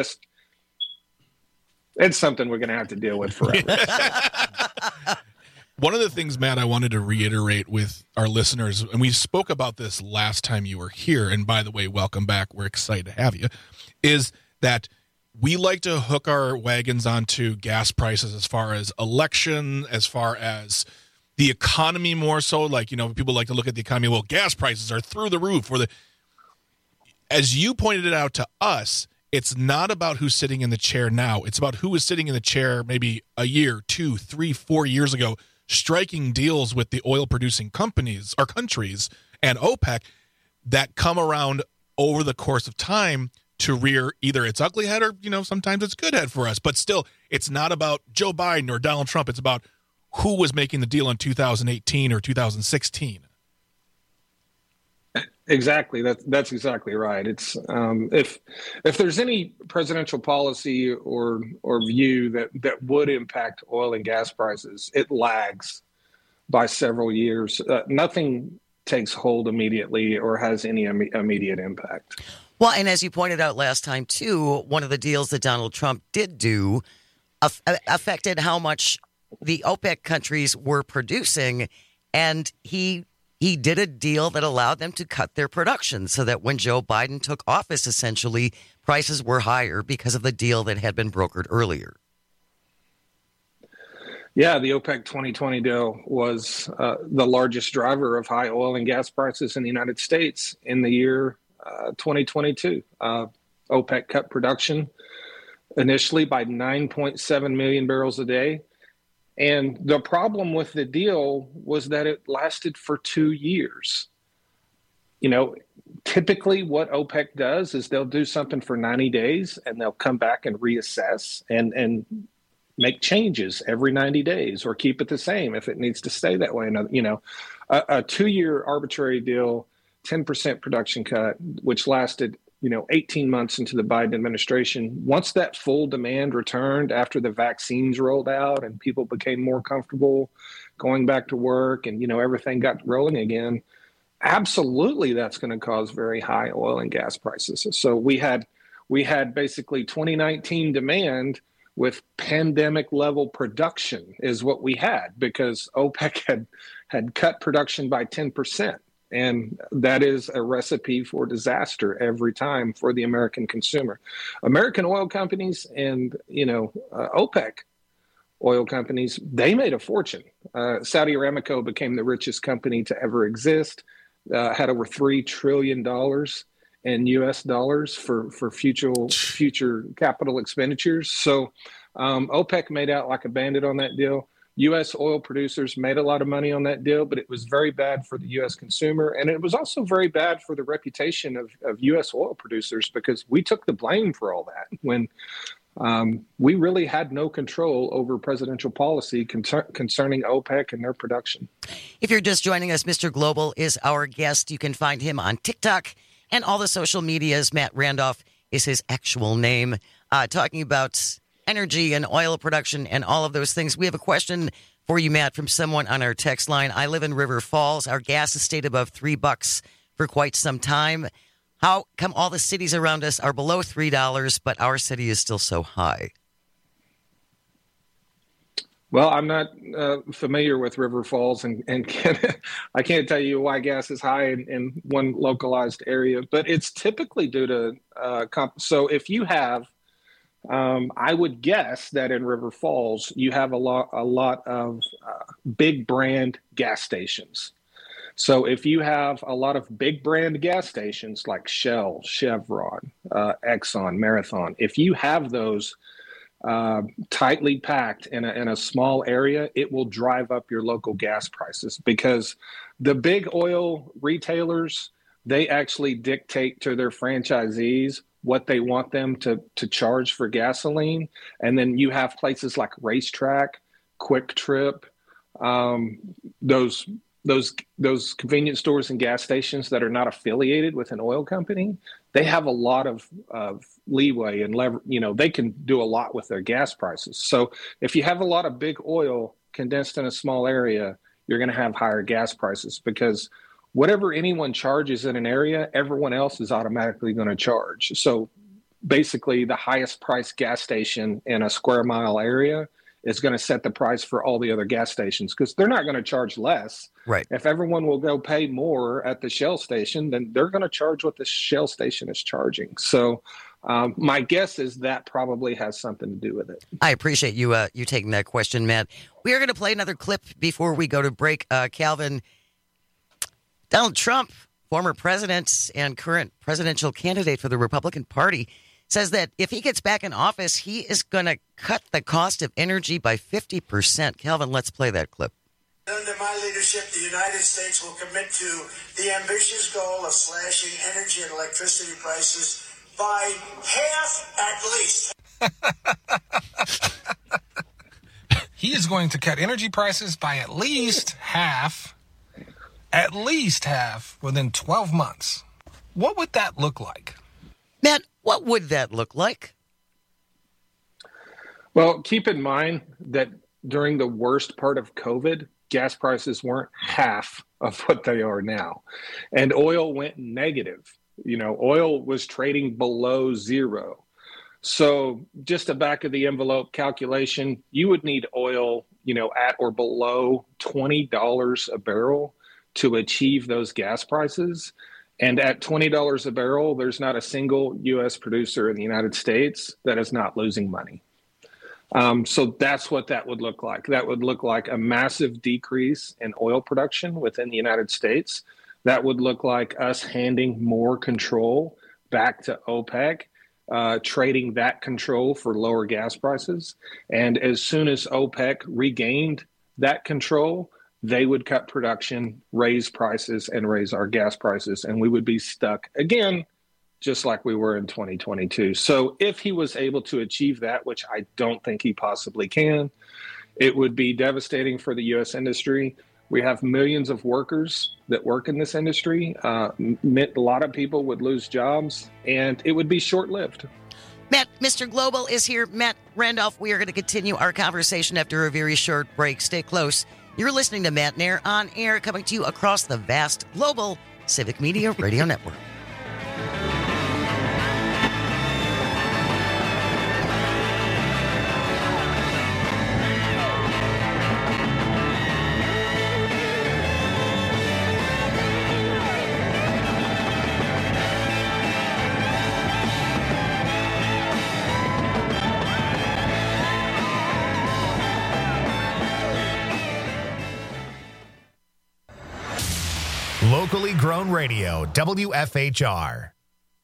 Speaker 2: something we're going to have to deal with forever.
Speaker 17: One of the things, Matt, I wanted to reiterate with our listeners, and we spoke about this last time you were here, and by the way, welcome back. We're excited to have you, is that we like to hook our wagons onto gas prices as far as election, as far as the economy more so. Like, people like to look at the economy. Well, gas prices are through the roof. As you pointed it out to us, it's not about who's sitting in the chair now. It's about who was sitting in the chair maybe a year, 2, 3, 4 years ago, striking deals with the oil-producing companies or countries and OPEC that come around over the course of time to rear either its ugly head or, sometimes its good head for us. But still, it's not about Joe Biden or Donald Trump. It's about who was making the deal in 2018 or 2016.
Speaker 2: Exactly. That's exactly right. It's if there's any presidential policy or view that would impact oil and gas prices, it lags by several years. Nothing takes hold immediately or has any immediate impact.
Speaker 16: Well, and as you pointed out last time, too, one of the deals that Donald Trump did do affected how much the OPEC countries were producing. And he did a deal that allowed them to cut their production so that when Joe Biden took office, essentially, prices were higher because of the deal that had been brokered earlier.
Speaker 2: Yeah, the OPEC 2020 deal was the largest driver of high oil and gas prices in the United States in the year 2022. OPEC cut production initially by 9.7 million barrels a day. And the problem with the deal was that it lasted for 2 years. Typically what OPEC does is they'll do something for 90 days and they'll come back and reassess and make changes every 90 days or keep it the same if it needs to stay that way. A 2-year arbitrary deal, 10% production cut, which lasted 18 months into the Biden administration. Once that full demand returned after the vaccines rolled out and people became more comfortable going back to work and, everything got rolling again, absolutely that's going to cause very high oil and gas prices. So we had basically 2019 demand with pandemic level production is what we had because OPEC had cut production by 10%. And that is a recipe for disaster every time for the American consumer. American oil companies and, OPEC oil companies, they made a fortune. Saudi Aramco became the richest company to ever exist, had over $3 trillion in U.S. dollars for future capital expenditures. So OPEC made out like a bandit on that deal. U.S. oil producers made a lot of money on that deal, but it was very bad for the U.S. consumer. And it was also very bad for the reputation of U.S. oil producers, because we took the blame for all that when we really had no control over presidential policy concerning OPEC and their production.
Speaker 16: If you're just joining us, Mr. Global is our guest. You can find him on TikTok and all the social medias. Matt Randolph is his actual name, talking about energy and oil production and all of those things. We have a question for you, Matt, from someone on our text line. I live in River Falls. Our gas has stayed above $3 for quite some time. How come all the cities around us are below $3, but our city is still so high?
Speaker 2: Well, I'm not familiar with River Falls, and I can't tell you why gas is high in one localized area, but it's typically due to so if you have I would guess that in River Falls, you have a lot of big brand gas stations. So if you have a lot of big brand gas stations like Shell, Chevron, Exxon, Marathon, if you have those tightly packed in a small area, it will drive up your local gas prices, because the big oil retailers, they actually dictate to their franchisees what they want them to charge for gasoline. And then you have places like Racetrack, Quick Trip, those convenience stores and gas stations that are not affiliated with an oil company. They have a lot of leeway and they can do a lot with their gas prices. So if you have a lot of big oil condensed in a small area, you're going to have higher gas prices, because whatever anyone charges in an area, everyone else is automatically going to charge. So basically, the highest priced gas station in a square mile area is going to set the price for all the other gas stations, because they're not going to charge less.
Speaker 16: Right.
Speaker 2: If everyone will go pay more at the Shell station, then they're going to charge what the Shell station is charging. So my guess is that probably has something to do with it.
Speaker 16: I appreciate you taking that question, Matt. We are going to play another clip before we go to break. Calvin, Donald Trump, former president and current presidential candidate for the Republican Party, says that if he gets back in office, he is going to cut the cost of energy by 50%. Calvin, let's play that clip.
Speaker 4: Under my leadership, the United States will commit to the ambitious goal of slashing energy and electricity prices by half at least.
Speaker 11: He is going to cut energy prices by at least half. At least half within 12 months. What would that look like?
Speaker 16: Matt, what would that look like?
Speaker 2: Well, keep in mind that during the worst part of COVID, gas prices weren't half of what they are now. And oil went negative. Oil was trading below zero. So just a back of the envelope calculation, you would need oil, at or below $20 a barrel to achieve those gas prices. And at $20 a barrel, there's not a single U.S. producer in the United States that is not losing money. So that's what that would look like. That would look like a massive decrease in oil production within the United States. That would look like us handing more control back to OPEC, trading that control for lower gas prices. And as soon as OPEC regained that control, they would cut production, raise prices, and raise our gas prices, and we would be stuck again, just like we were in 2022. So if he was able to achieve that, which I don't think he possibly can, it would be devastating for the U.S. industry. We have millions of workers that work in this industry. A lot of people would lose jobs, and it would be short-lived.
Speaker 16: Matt, Mr. Global is here. Matt Randolph, we are going to continue our conversation after a very short break. Stay close. You're listening to Matt Nair on air, coming to you across the vast global Civic Media Radio Network.
Speaker 1: Locally grown radio, WFHR.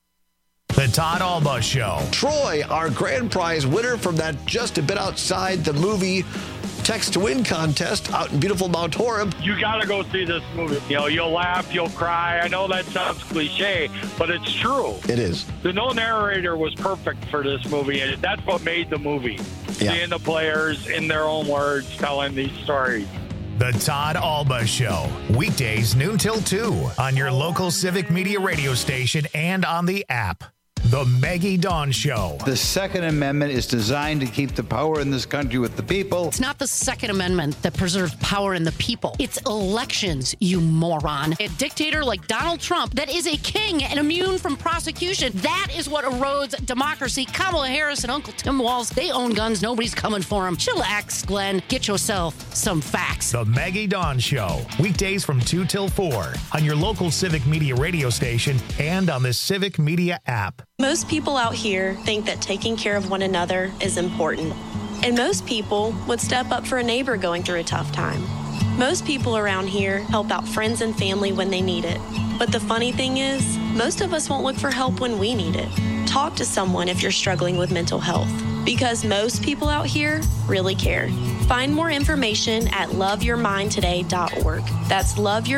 Speaker 1: The Todd Alba Show.
Speaker 14: Troy, our grand prize winner from that just a bit outside the movie Text to Win contest out in beautiful Mount Horeb.
Speaker 5: You got to go see this movie. You know, you'll laugh, you'll cry. I know that sounds cliche, but it's true.
Speaker 14: It is.
Speaker 5: The no narrator was perfect for this movie, and that's what made the movie.
Speaker 14: Yeah.
Speaker 5: Seeing the players in their own words telling these stories.
Speaker 1: The Todd Alba Show. Weekdays noon till 2 on your local Civic Media radio station and on the app. The Maggie Dawn Show.
Speaker 9: The Second Amendment is designed to keep the power in this country with the people.
Speaker 19: It's not the Second Amendment that preserves power in the people. It's elections, you moron. A dictator like Donald Trump that is a king and immune from prosecution. That is what erodes democracy. Kamala Harris and Uncle Tim Walz, they own guns. Nobody's coming for them. Chillax, Glenn. Get yourself some facts.
Speaker 1: The Maggie Dawn Show. Weekdays from 2 till 4 on your local Civic Media radio station and on the Civic Media app.
Speaker 21: Most people out here think that taking care of one another is important. And most people would step up for a neighbor going through a tough time. Most people around here help out friends and family when they need it. But the funny thing is, most of us won't look for help when we need it. Talk to someone if you're struggling with mental health, because most people out here really care. Find more information at loveyourmindtoday.org. That's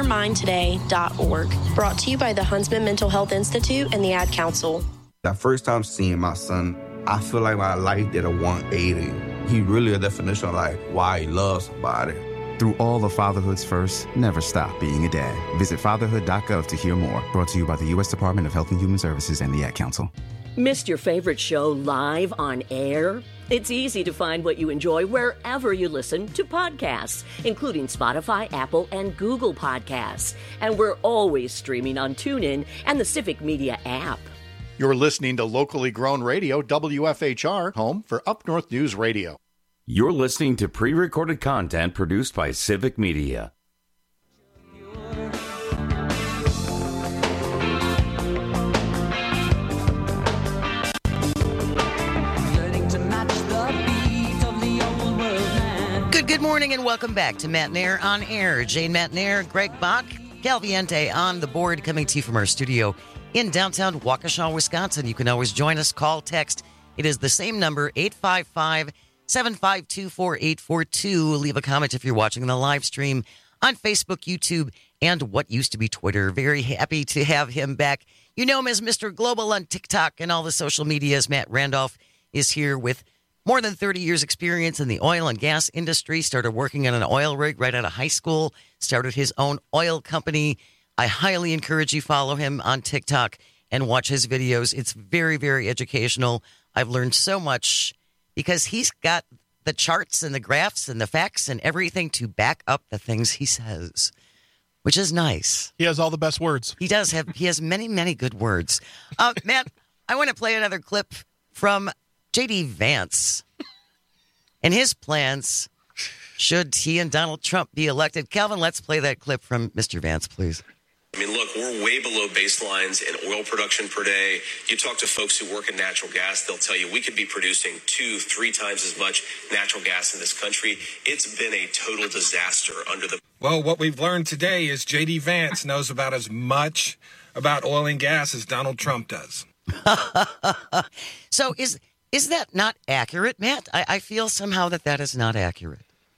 Speaker 21: loveyourmindtoday.org. Brought to you by the Huntsman Mental Health Institute and the Ad Council.
Speaker 22: That first time seeing my son, I feel like my life did a 180. He really a definition of like why he loves somebody.
Speaker 23: Through all of fatherhood's first, never stop being a dad. Visit fatherhood.gov to hear more. Brought to you by the U.S. Department of Health and Human Services and the Ad Council.
Speaker 27: Missed your favorite show live on air? It's easy to find what you enjoy wherever you listen to podcasts, including Spotify, Apple, and Google Podcasts. And we're always streaming on TuneIn and the Civic Media app.
Speaker 26: You're listening to locally grown radio, WFHR, home for Up North News Radio.
Speaker 15: You're listening to pre-recorded content produced by Civic Media.
Speaker 16: Good morning and welcome back to Matt Nair on Air. Jane Matt Nair, Greg Bach, Calviente on the board, coming to you from our studio in downtown Waukesha, Wisconsin. You can always join us, call, text. It is the same number, 855-752-4842. Leave a comment if you're watching the live stream on Facebook, YouTube, and what used to be Twitter. Very happy to have him back. You know him as Mr. Global on TikTok and all the social medias. Matt Randolph is here with more than 30 years experience in the oil and gas industry. Started working on an oil rig right out of high school. Started his own oil company. I highly encourage you follow him on TikTok and watch his videos. It's very, very educational. I've learned so much because he's got the charts and the graphs and the facts and everything to back up the things he says, which is nice.
Speaker 17: He has all the best words.
Speaker 16: He does have. He has many, many good words. Matt, I want to play another clip from J.D. Vance and his plans should he and Donald Trump be elected. Calvin, let's play that clip from Mr. Vance, please.
Speaker 28: I mean, look, we're way below baselines in oil production per day. You talk to folks who work in natural gas, they'll tell you we could be producing 2-3 times as much natural gas in this country. It's been a total disaster under the...
Speaker 11: Well, what we've learned today is J.D. Vance knows about as much about oil and gas as Donald Trump does.
Speaker 16: So is that not accurate, Matt? I feel somehow that is not accurate.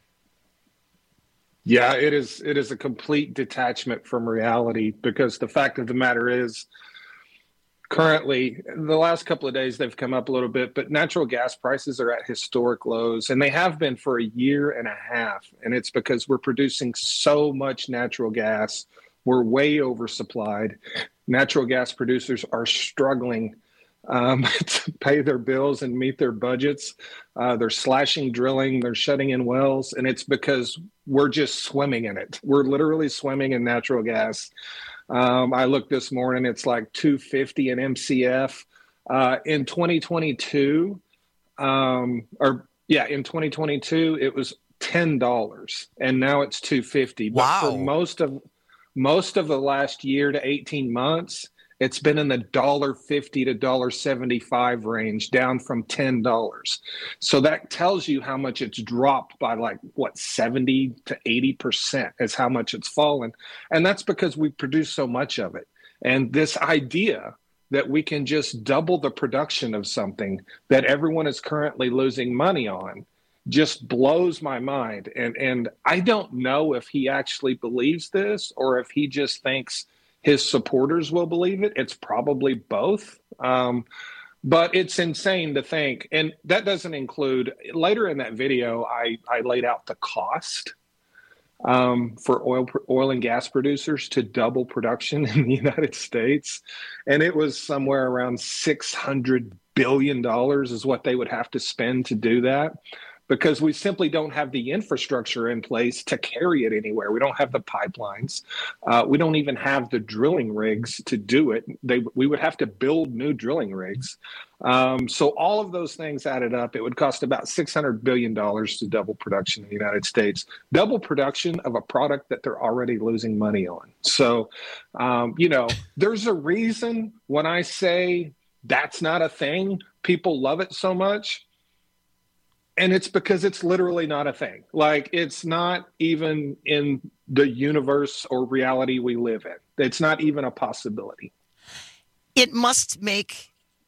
Speaker 2: Yeah, it is a complete detachment from reality, because the fact of the matter is, currently, the last couple of days they've come up a little bit, but natural gas prices are at historic lows, and they have been for a year and a half. And it's because we're producing so much natural gas. We're way oversupplied. Natural gas producers are struggling to pay their bills and meet their budgets. They're slashing drilling, they're shutting in wells, and it's because we're just swimming in it. We're literally swimming in natural gas. I looked this morning, it's like $2.50 an MCF. In 2022, in 2022, it was $10, and now it's $2.50.
Speaker 16: Wow.
Speaker 2: But for most of the last year to 18 months, it's been in the $1.50 to $1.75 range, down from $10. So that tells you how much it's dropped by 70 to 80% is how much it's fallen. And that's because we produce so much of it. And this idea that we can just double the production of something that everyone is currently losing money on just blows my mind. And I don't know if he actually believes this or if he just thinks his supporters will believe it. It's probably both. But it's insane to think. And that doesn't include, later in that video, I laid out the cost for oil and gas producers to double production in the United States. And it was somewhere around $600 billion is what they would have to spend to do that, because we simply don't have the infrastructure in place to carry it anywhere. We don't have the pipelines. We don't even have the drilling rigs to do it. We would have to build new drilling rigs. So all of those things added up, it would cost about $600 billion to double production in the United States. Double production of a product that they're already losing money on. So, there's a reason when I say that's not a thing, people love it so much. And it's because it's literally not a thing. Like, it's not even in the universe or reality we live in. It's not even a possibility.
Speaker 16: It must make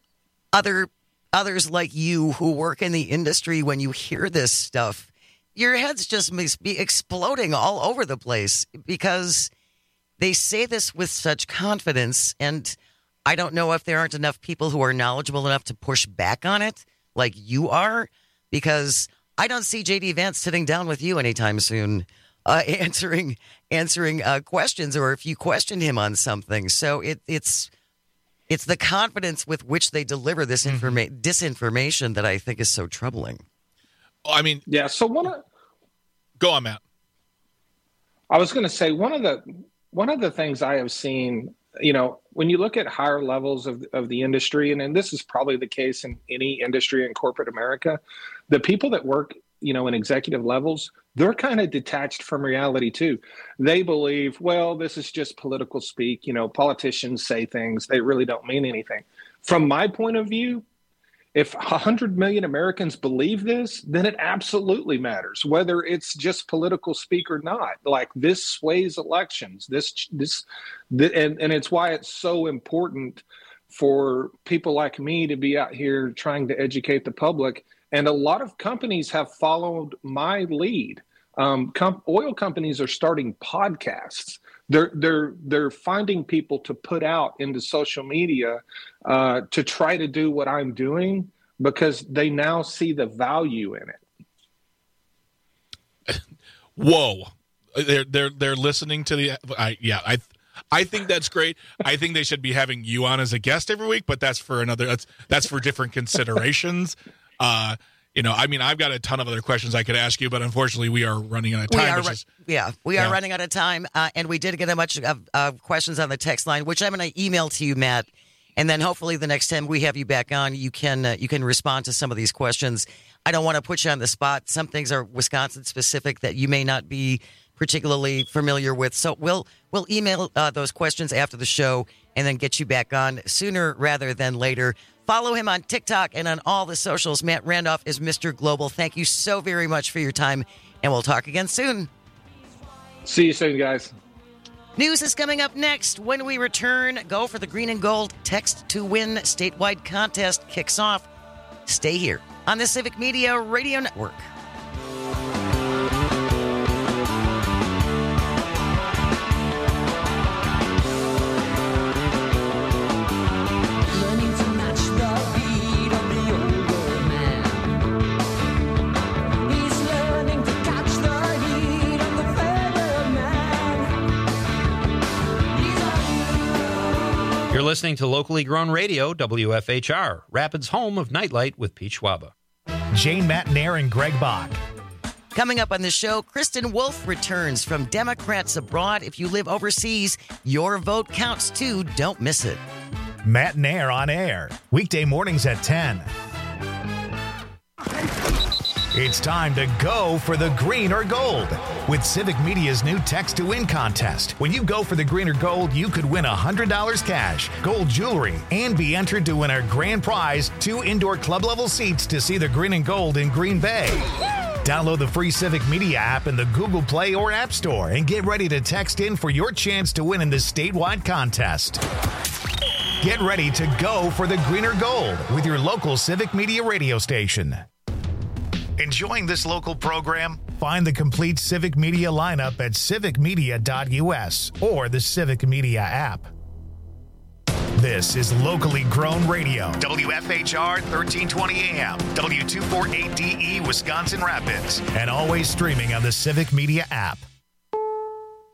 Speaker 16: others like you who work in the industry, when you hear this stuff, your heads just must be exploding all over the place, because they say this with such confidence. And I don't know if there aren't enough people who are knowledgeable enough to push back on it like you are. Because I don't see J.D. Vance sitting down with you anytime soon, answering questions, or if you question him on something. So it's the confidence with which they deliver this disinformation that I think is so troubling.
Speaker 17: I mean,
Speaker 2: yeah. So
Speaker 17: go on, Matt.
Speaker 2: I was going to say one of the things I have seen, when you look at higher levels of the industry, and this is probably the case in any industry in corporate America, the people that work, in executive levels, they're kind of detached from reality too. They believe, well, this is just political speak. Politicians say things, they really don't mean anything. From my point of view, if 100 million Americans believe this, then it absolutely matters, whether it's just political speak or not. Like, this sways elections. And it's why it's so important for people like me to be out here trying to educate the public. And a lot of companies have followed my lead. Oil companies are starting podcasts. They're finding people to put out into social media to try to do what I'm doing, because they now see the value in it.
Speaker 17: Whoa, they're listening to the. I think that's great. I think they should be having you on as a guest every week, but that's for another. That's for different considerations. I've got a ton of other questions I could ask you, but unfortunately we are running out of time.
Speaker 16: We are running out of time, and we did get a bunch of questions on the text line, which I'm going to email to you, Matt, and then hopefully the next time we have you back on, you can respond to some of these questions. I don't want to put you on the spot. Some things are Wisconsin specific that you may not be particularly familiar with, so we'll email those questions after the show and then get you back on sooner rather than later. Follow him on TikTok and on all the socials. Matt Randolph is Mr. Global. Thank you so very much for your time, and we'll talk again soon.
Speaker 2: See you soon, guys.
Speaker 16: News is coming up next. When we return, Go for the Green and Gold Text to Win statewide contest kicks off. Stay here on the Civic Media Radio Network.
Speaker 3: You're listening to locally grown radio, WFHR, Rapids' home of Nightlight with Pete Schwaba.
Speaker 1: Jane Matnair and Greg Bach.
Speaker 16: Coming up on the show, Kristen Wolf returns from Democrats Abroad. If you live overseas, your vote counts too. Don't miss it.
Speaker 1: Matnair on air, weekday mornings at 10. It's time to go for the green or gold with Civic Media's new Text to Win contest. When you go for the green or gold, you could win $100 cash, gold jewelry, and be entered to win our grand prize, 2 indoor club-level seats to see the green and gold in Green Bay. Download the free Civic Media app in the Google Play or App Store and get ready to text in for your chance to win in this statewide contest. Get ready to go for the greener gold with your local Civic Media radio station. Enjoying this local program? Find the complete Civic Media lineup at civicmedia.us or the Civic Media app. This is locally grown radio. WFHR 1320 AM, W248DE, Wisconsin Rapids, and always streaming on the Civic Media app.